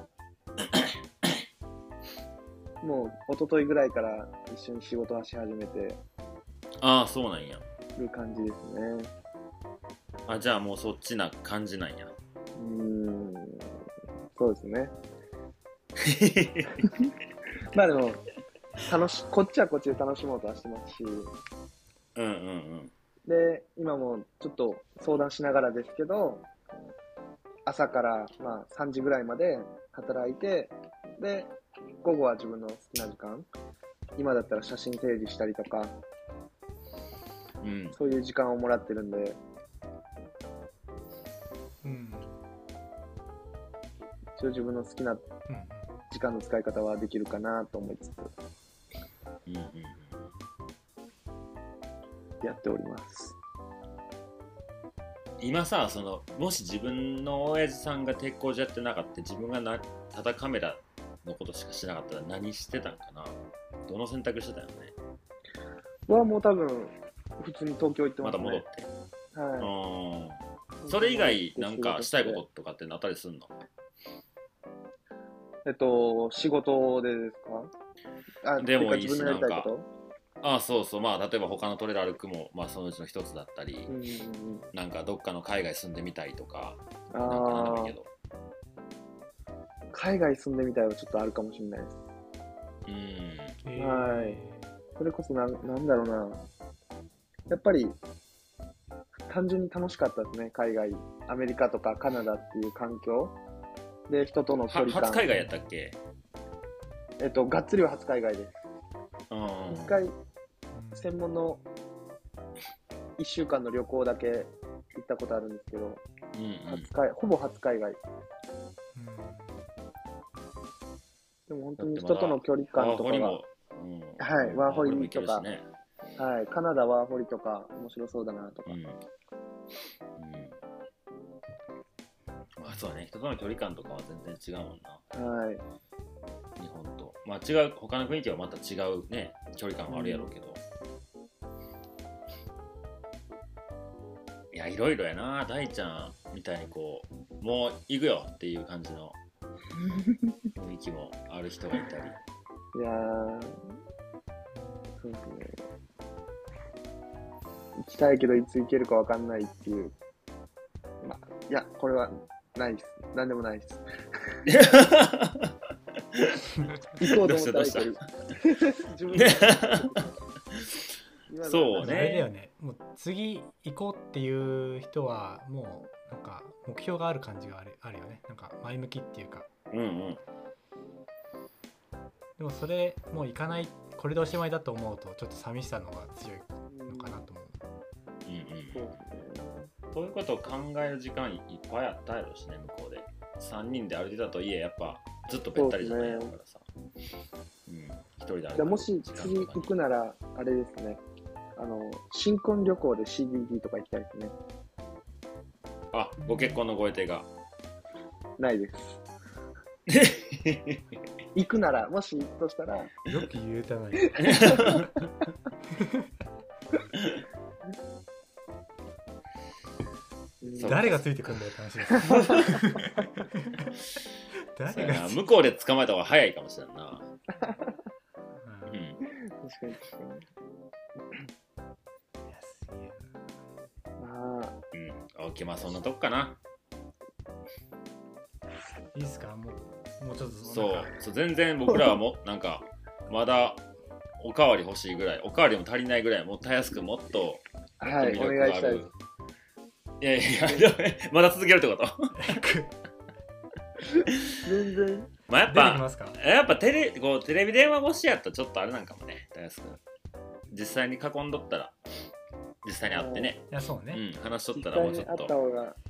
もう一昨日ぐらいから一緒に仕事はし始めて、 ああそうなんや、 いう感じですね。 あ、じゃあもうそっちな感じなんや。 うーん、そうですね。まあでも楽しこっちはこっちで楽しもうとはしてますし、 うんうんうん。 で今もちょっと相談しながらですけど、朝からまあさんじぐらいまで働いて、で午後は自分の好きな時間、今だったら写真整理したりとか、うん、そういう時間をもらってるんで、うん、一応自分の好きな時間の使い方はできるかなと思いつつ、うんうん、やっております。 今さ、そのもし自分の親父さんが鉄工所やってなかった自分がなただカメラのことしかしなかったら何してたんかな。どの選択してたよね。 はもう多分普通に東京行ってますね。また戻って。はい。それ以外なんかしたいこととかってなったりすんの？ えっと仕事でですか？あ、 でもいいし、なんか。ああそうそう、まあ例えば他のトレーラー歩くもまあそのうちの一つだったり、うんうんうん、なんかどっかの海外住んでみたいとか、 あなんかなんでもいいけど。 海外住んでみたいはちょっとあるかもしれないです。うん、はい。それこそな、なんだろうな。やっぱり単純に楽しかったですね。海外、アメリカとかカナダっていう環境で人との距離感。 初海外やったっけ？ えっとがっつりは初海外です。一回専門のいっしゅうかんの旅行だけ行ったことあるんですけど、うんうん、初海ほぼ初海外。でも本当に人との距離感とかが、うん、はい、ワーホリとか、ね、はい、カナダワーホリとか面白そうだなとか。うんうん、 まあそうね、人との距離感とかは全然違うもんな。 はい。 日本と、まあ違う、他の国とはまた違うね、距離感はあるやろうけど。うん、いや、いろいろやな、大ちゃんみたいにこう、もう行くよっていう感じの雰囲気もある人がいたり。 いやー、そうですね。行きたいけどいつ行けるか分かんないっていう。まあ、いや、これはないです。なんでもないです。行こうと思ったら行ける。自分で。 そうね。 あれだよね。もう次行こうっていう人はもうなんか目標がある感じがある、あるよね。なんか前向きっていうか。うんうん。でもそれもう行かない、これでおしまいだと思うとちょっと寂しさの方が強いのかなと思う。うんうん。そうですね。 そういうことを考える時間いっぱいあったやろしね、向こうでさんにんで歩いてたといえやっぱずっとべったりじゃないやからさ、う、ね、うん、一人で歩いてもし次行くならあれですね、あの新婚旅行で シーディーディー とか行きたいですね。 あ、ご結婚のご予定がないです行くなら、もし行くとしたら。 よく言えたのに誰がついてくんだよって話です誰が向こうで捕まえた方が早いかもしれんな、うん、 確かに確かに。 いや、すげえな。 まあ、 うん、オッケー、まあそんなとこかな。 いいっすか、もう、もうちょっとそうそう、全然僕らはもなんかまだおかわり欲しいぐらい、おかわりも足りないぐらい、もうたやすくもっとはい、お願いしたい。 いやいやまだ続けるってこと全然。 まあやっぱやっぱテレこうテレビ電話越しやったらちょっとあれなんかもね、たやすく実際に囲んどったら、実際に会ってね、 いやそうね、 うん、話しとったらもうちょっと実際に会った方が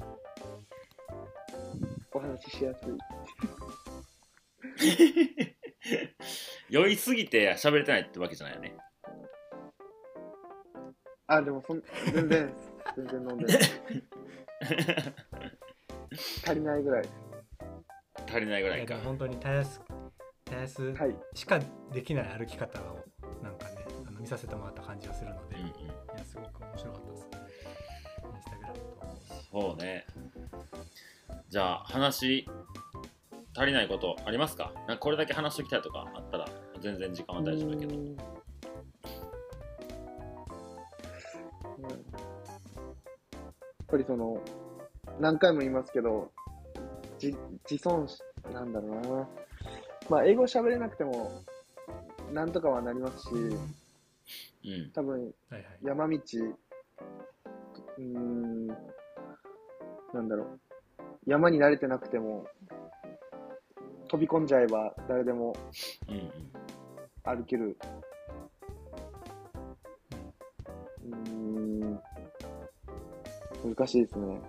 お話ししやすい酔いすぎて喋れてないってわけじゃないよね。 あ、でもそん全然全然飲んでない足りないぐらい。 足りないぐらいか。 いや本当にたやすたやすしかできない歩き方をなんかね、あの見させてもらった感じがするので、うんうん、いやすごく面白かったですね、インスタグラムと。 そうね。じゃあ話足りないことありますか？なんかこれだけ話しときたいとかあったら全然時間は大丈夫だけど。うん、やっぱりその何回も言いますけど、自自尊なんだろうな。まあ英語喋れなくてもなんとかはなりますし、うん、多分山道、うーん、なんだろう、山に慣れてなくても飛び込んじゃえば誰でも歩ける。うーん、難しいですね。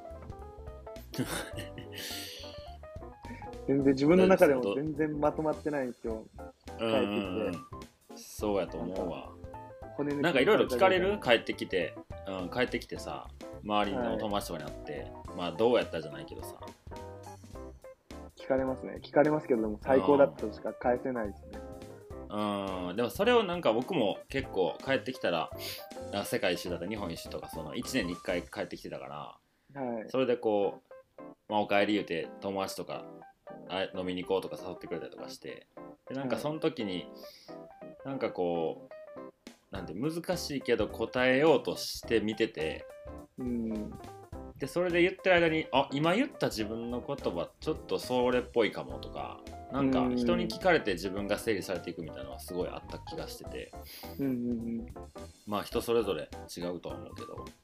全然自分の中でも全然まとまってないんですよ。帰ってきて。そうやと思うわ。なんかいろいろ聞かれる？帰ってきて、うん、帰ってきてさ、周りの友達とかに会って、はい、まあどうやったじゃないけどさ。 聞かれますね。聞かれますけど、でも最高だったとしか返せないですね。 うん、でもそれをなんか僕も結構帰ってきたら、世界一周だったら日本一周とかそのいちねんにいっかい帰ってきてたから、はい、それでこう、まあ、お帰り言うて友達とか飲みに行こうとか誘ってくれたりとかして、でなんかその時に、はい、なんかこうなんて難しいけど答えようとして見てて、うん、でそれで言ってる間にあ今言った自分の言葉ちょっとそれっぽいかもとか、なんか人に聞かれて自分が整理されていくみたいなのはすごいあった気がしてて、うんうんうん、まあ人それぞれ違うとは思うけど、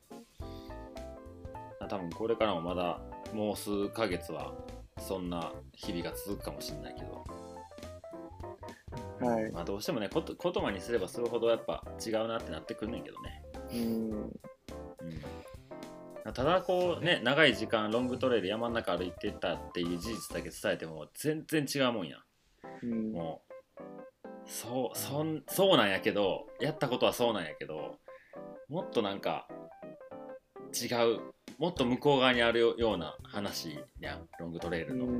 多分これからもまだもう数ヶ月はそんな日々が続くかもしれないけど、はい、まあどうしてもね、こと言葉にすればするほどやっぱ違うなってなってくんねんけどね。うん、うん、ただこうね、長い時間ロングトレイル山の中歩いてたっていう事実だけ伝えても全然違うもんや、うん、もうそうそんそうなんやけど、やったことはそうなんやけど、もっとなんか違う、もっと向こう側にあるような話やん、ロングトレイルの、うん、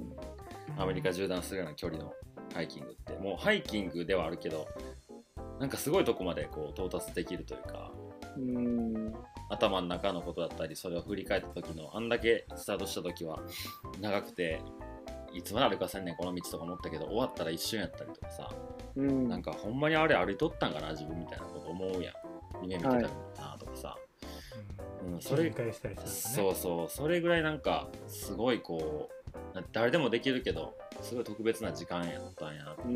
アメリカ縦断するような距離のハイキングって、もうハイキングではあるけどなんかすごいとこまでこう到達できるというか、うん、頭の中のことだったり、それを振り返った時のあんだけスタートした時は長くていつまで歩かせんねんこの道とか思ったけど、終わったら一瞬やったりとかさ、うん、なんかほんまにあれ歩いとったんかな自分みたいなこと思うやん、夢見てたのになとかさ、はい、うん、それそうそう、それぐらいなんかすごいこう誰でもできるけどすごい特別な時間やったんやなって、うん、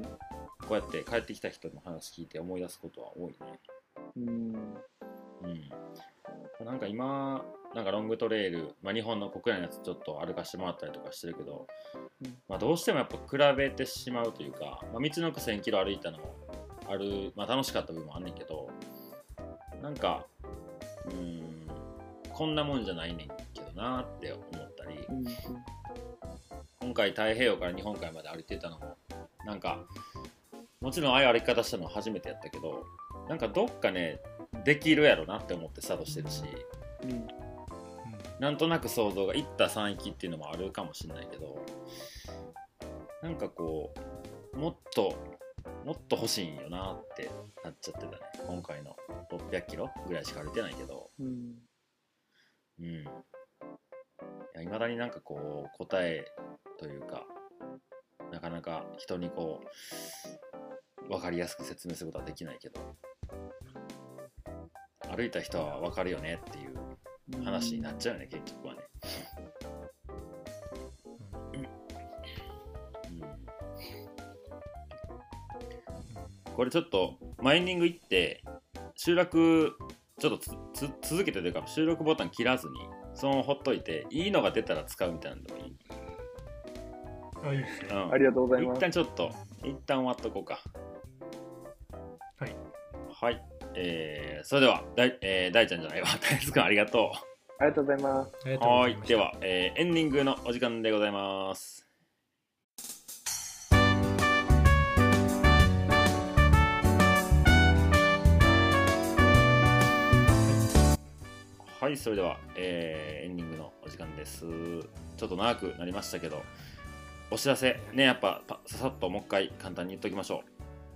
こうやって帰ってきた人の話聞いて思い出すことは多いね。うん、うん、なんか今なんかロングトレイル、まあ、日本の国内のやつちょっと歩かしてもらったりとかしてるけど、まあ、どうしてもやっぱ比べてしまうというか、まあ、道のくせんキロ歩いたのもある、まあ、楽しかった部分もあんねんけど、なんかうんこんなもんじゃないねんけどなって思ったり、 うん、 今回太平洋から日本海まで歩いてたのもなんかもちろんああいう歩き方したのは初めてやったけど、なんかどっかねできるやろなって思ってスタートしてるし、うん、なんとなく想像がいった山域っていうのもあるかもしれないけど、なんかこうもっともっと欲しいんよなってなっちゃってたね。今回のろっぴゃくキロぐらいしか歩いてないけど、うん、うん、いや未だになんかこう答えというかなかなか人にこう分かりやすく説明することはできないけど、歩いた人は分かるよねっていう話になっちゃうよね、結局はね。これちょっとマインディング行って収録ちょっとつつ続けてというか収録ボタン切らずにそのままほっといていいのが出たら使うみたいなのでもいい？ あ、いいですよ、 うん、ありがとうございます。 一旦ちょっと一旦終わっとこうか。 はいはい、えー、それでは大、えー、大ちゃんじゃないわ大輔君ありがとう。 ありがとうございます。 はいでは、えー、エンディングのお時間でございます。はい、それでは、えー、エンディングのお時間です。ちょっと長くなりましたけど、お知らせね、やっぱささっともう一回簡単に言っておきましょ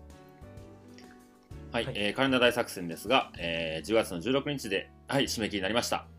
う。はい、はい、えー、カレンダー大作戦ですが、えー、じゅうがつのじゅうろくにちで、はい、締め切りになりました。はい、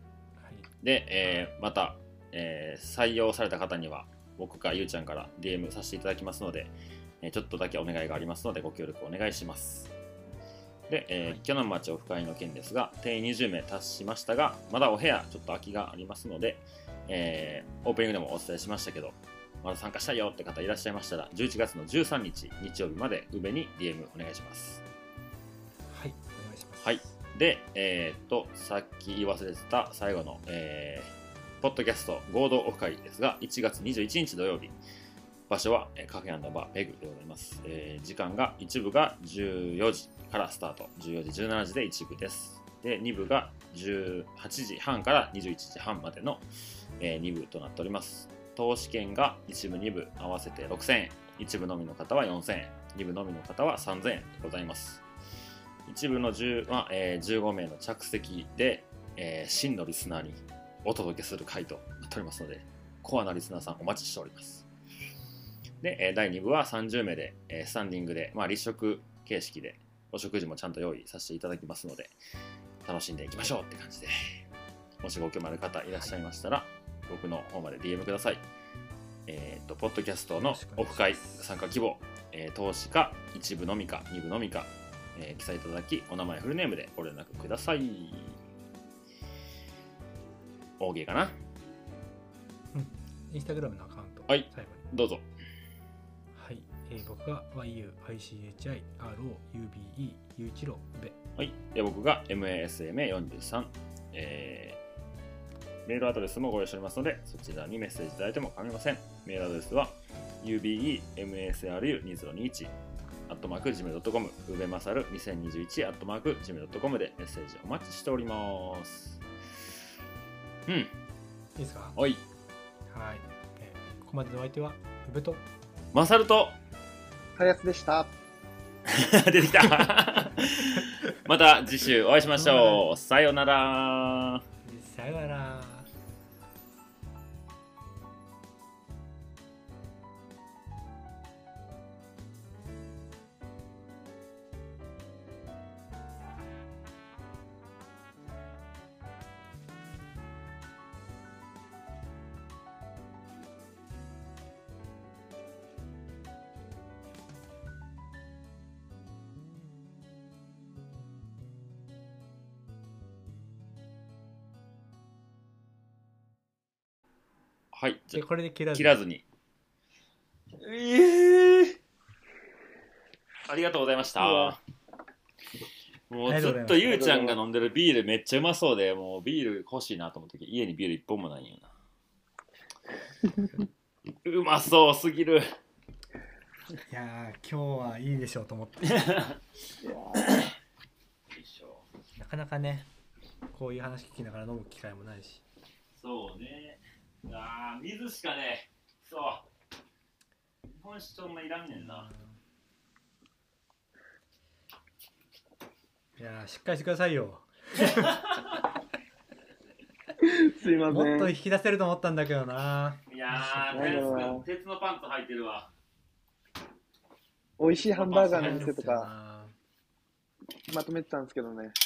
で、えー、また、えー、採用された方には僕かゆうちゃんから ディーエム させていただきますので、えー、ちょっとだけお願いがありますのでご協力お願いします。で、えー、キャノン町オフ会の件ですが、定員にじゅうめい達しましたが、まだお部屋ちょっと空きがありますので、えー、オープニングでもお伝えしましたけど、まだ参加したいよって方いらっしゃいましたら、じゅういちがつのじゅうさんにち日曜日まで宇部に ディーエム お願いします。 はい、お願いします。 はい。で、えー、っと、さっき言い忘れてた最後の、えー、ポッドキャスト合同オフ会ですが、いちがつにじゅういちにち土曜日、場所はカフェ&バーペグでございます。えー、時間がいち部がじゅうよじからスタート、じゅうよじじゅうしちじでいち部です。でに部がじゅうはちじはんからにじゅういちじはんまでの、えー、に部となっております。投資券がいち部に部合わせてろくせんえん、いち部のみの方はよんせんえん、に部のみの方はさんぜんえんでございます。いち部のじゅうは、えー、じゅうごめいの着席で、えー、真のリスナーにお届けする回となっておりますので、コアなリスナーさんお待ちしております。で、だいに部はさんじゅうめいで、えー、スタンディングで、まあ、立食形式でお食事もちゃんと用意させていただきますので、楽しんでいきましょうって感じで、もしご興味ある方いらっしゃいましたら、僕の方まで ディーエム ください。えっと、ポッドキャストのオフ会参加希望、えー、投資かいち部のみかに部のみか、えー、記載いただき、お名前フルネームでご連絡ください。オーケーかな。 うん。インスタグラムのアカウント。 はい。どうぞ。 はい。えー、僕が ワイユーアイシーエイチアイアールオーユービーイー ゆういちろうで。 はい。で、僕が エムエーエスエムエーよんじゅうさん。えーメールアドレスもご用意しておりますので、そちらにメッセージいただいても構いません。メールアドレスは ユービーイーエムエーエスアールユーにせんにじゅういち アットマーク ジーメールドットコム うべまさるにせんにじゅういち アットマーク ジーメールドットコム でメッセージお待ちしております。うん。いいですか？ はい。 はい。えー、ここまでのお相手は、うべと、 まさると、 はやつでした。 出てきた。また次週お会いしましょう。さようなら。 さようなら。 はい、 じゃあこれで切らず切らずに。えー、ありがとうございました。もうずっとゆうちゃんが飲んでるビールめっちゃうまそうで、もうビール欲しいなと思って家にビール一本もないんよな。うまそうすぎる。 いやー今日はいいでしょうと思って。なかなかねこういう話聞きながら飲む機会もないし。 そうね。ああ、水しかね、そう。日本酒とんまいらんねんな。 いやー、しっかりしてくださいよ。 すいません。 もっと引き出せると思ったんだけどな。 いやー、鉄のパンツ履いてるわ。 美味しいハンバーガーの店とかまとめてたんですけどね。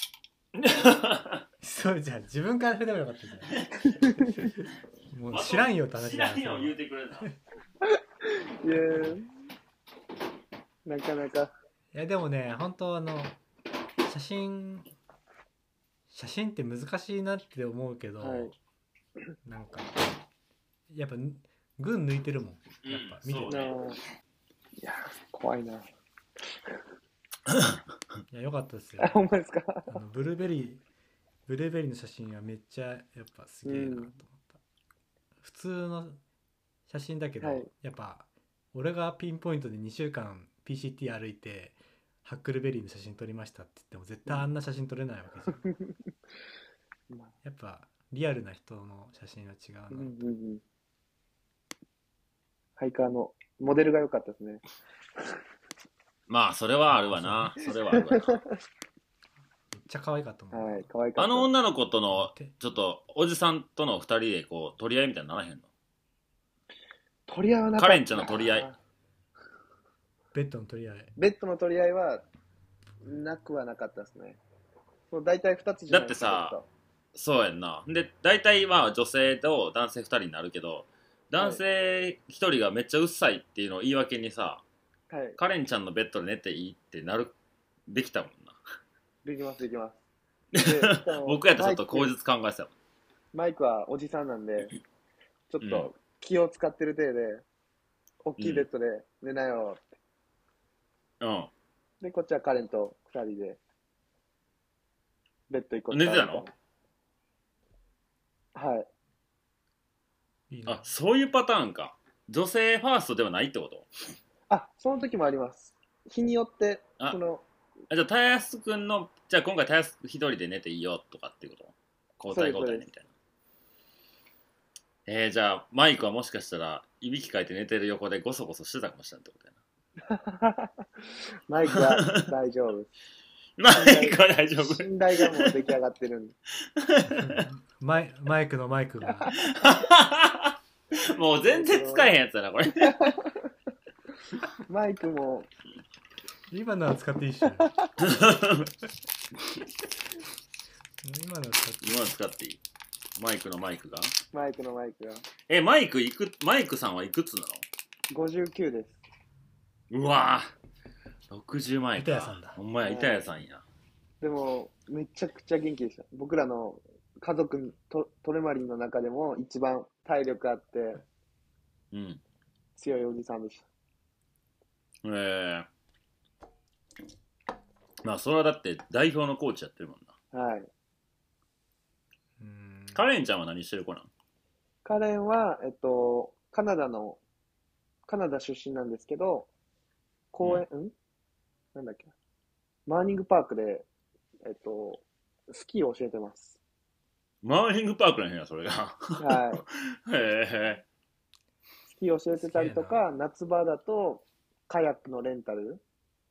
そうじゃん、自分から触れればよかったじゃん。もう知らんよって話だよ。 知らんよ言うてくれた。 いやなかなか。 いやでもね、本当あの写真写真って難しいなって思うけど、はい、なんかやっぱ群抜いてるもん。やっぱ見てる、ね。 うん、いや怖いな。いや良かったですよ。 あ、ほんまですか。 あのブルーベリーブルーベリーの写真はめっちゃやっぱすげえなと思った。うん、普通の写真だけど、はい、やっぱ俺がピンポイントでにしゅうかん ピーシーティー 歩いてハックルベリーの写真撮りましたって言っても絶対あんな写真撮れないわけじゃん。やっぱリアルな人の写真は違うな。うんうんうん、 ハイカーのモデルが良かったですね。 まあそれはあるわな。それはあるわな。めっちゃ可愛かったもん。 はい、可愛かった。 あの女の子とのちょっとおじさんとのふたりでこう取り合いみたいにならへんの？ 取り合いはなかった。 カレンちゃんの取り合い。 ベッドの取り合い。 ベッドの取り合いはなくはなかったですね。そう大体ふたつじゃないですか。 だってさ、そうやんな。で大体まあ女性と男性ふたりになるけど、男性ひとりがめっちゃうっさいっていうのを言い訳にさ、はい、カレンちゃんのベッドで寝ていいってなるできたもんな。 できますできます。 僕やったらちょっと口実考えてたもん。 マイクはおじさんなんでちょっと気を使ってる体で、大きいベッドで寝なよって、うん、でこっちはカレンとふたりでベッド一個寝てたの？ はい。 あ、そういうパターンか。女性ファーストではないってこと？ あ、その時もあります。日によってそのあ、じゃあたやすくんのじゃあ今回たやすく一人で寝ていいよとかっていうこと？交代交代でみたいな。えー、じゃあマイクはもしかしたらいびきかいて寝てる横でゴソゴソしてたかもしれないってことやな。 マイクは大丈夫。 マイクは大丈夫。 信頼がもう出来上がってるんで。 マイマイクのマイクが。 もう全然使えへんやつだなこれ。 マイクも今のは使っていいっしょ。今のは使っていい。 今の使っていい。マイクのマイクが。 マイクのマイクが。 え、マイクいくマイクさんはいくつなの？ ごじゅうきゅうです。 うわぁ、ろくじゅうまえか。 板谷さんだ。 ほんまや、板谷さんや。 でもめちゃくちゃ元気でした。僕らの家族トトレマリンの中でも一番体力あって、うん、強いおじさんでした。 えー、まあそれはだって代表のコーチやってるもんな。はい。うん、カレンちゃんは何してる子なん？ カレンはえっとカナダのカナダ出身なんですけど、公園、うん、んなんだっけ、マーニングパークでえっとスキーを教えてます。 マーニングパークなんやそれが。はい。へえ。 スキーを教えてたりとか、夏場だとカヤックのレンタル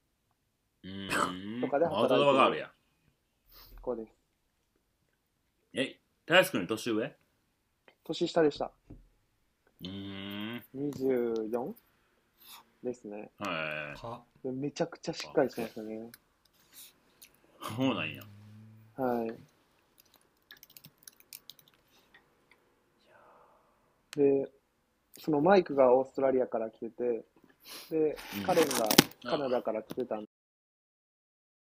とかで働いてる。アウトドアがあるやん。 こうです。 え、たやすくんに年上？ 年下でした。 うーん。 にじゅうよんですね。はい。めちゃくちゃしっかりしてましたね。 そうなんや。 はい。で、そのマイクがオーストラリアから来てて、で、カレンがカナダから来てたん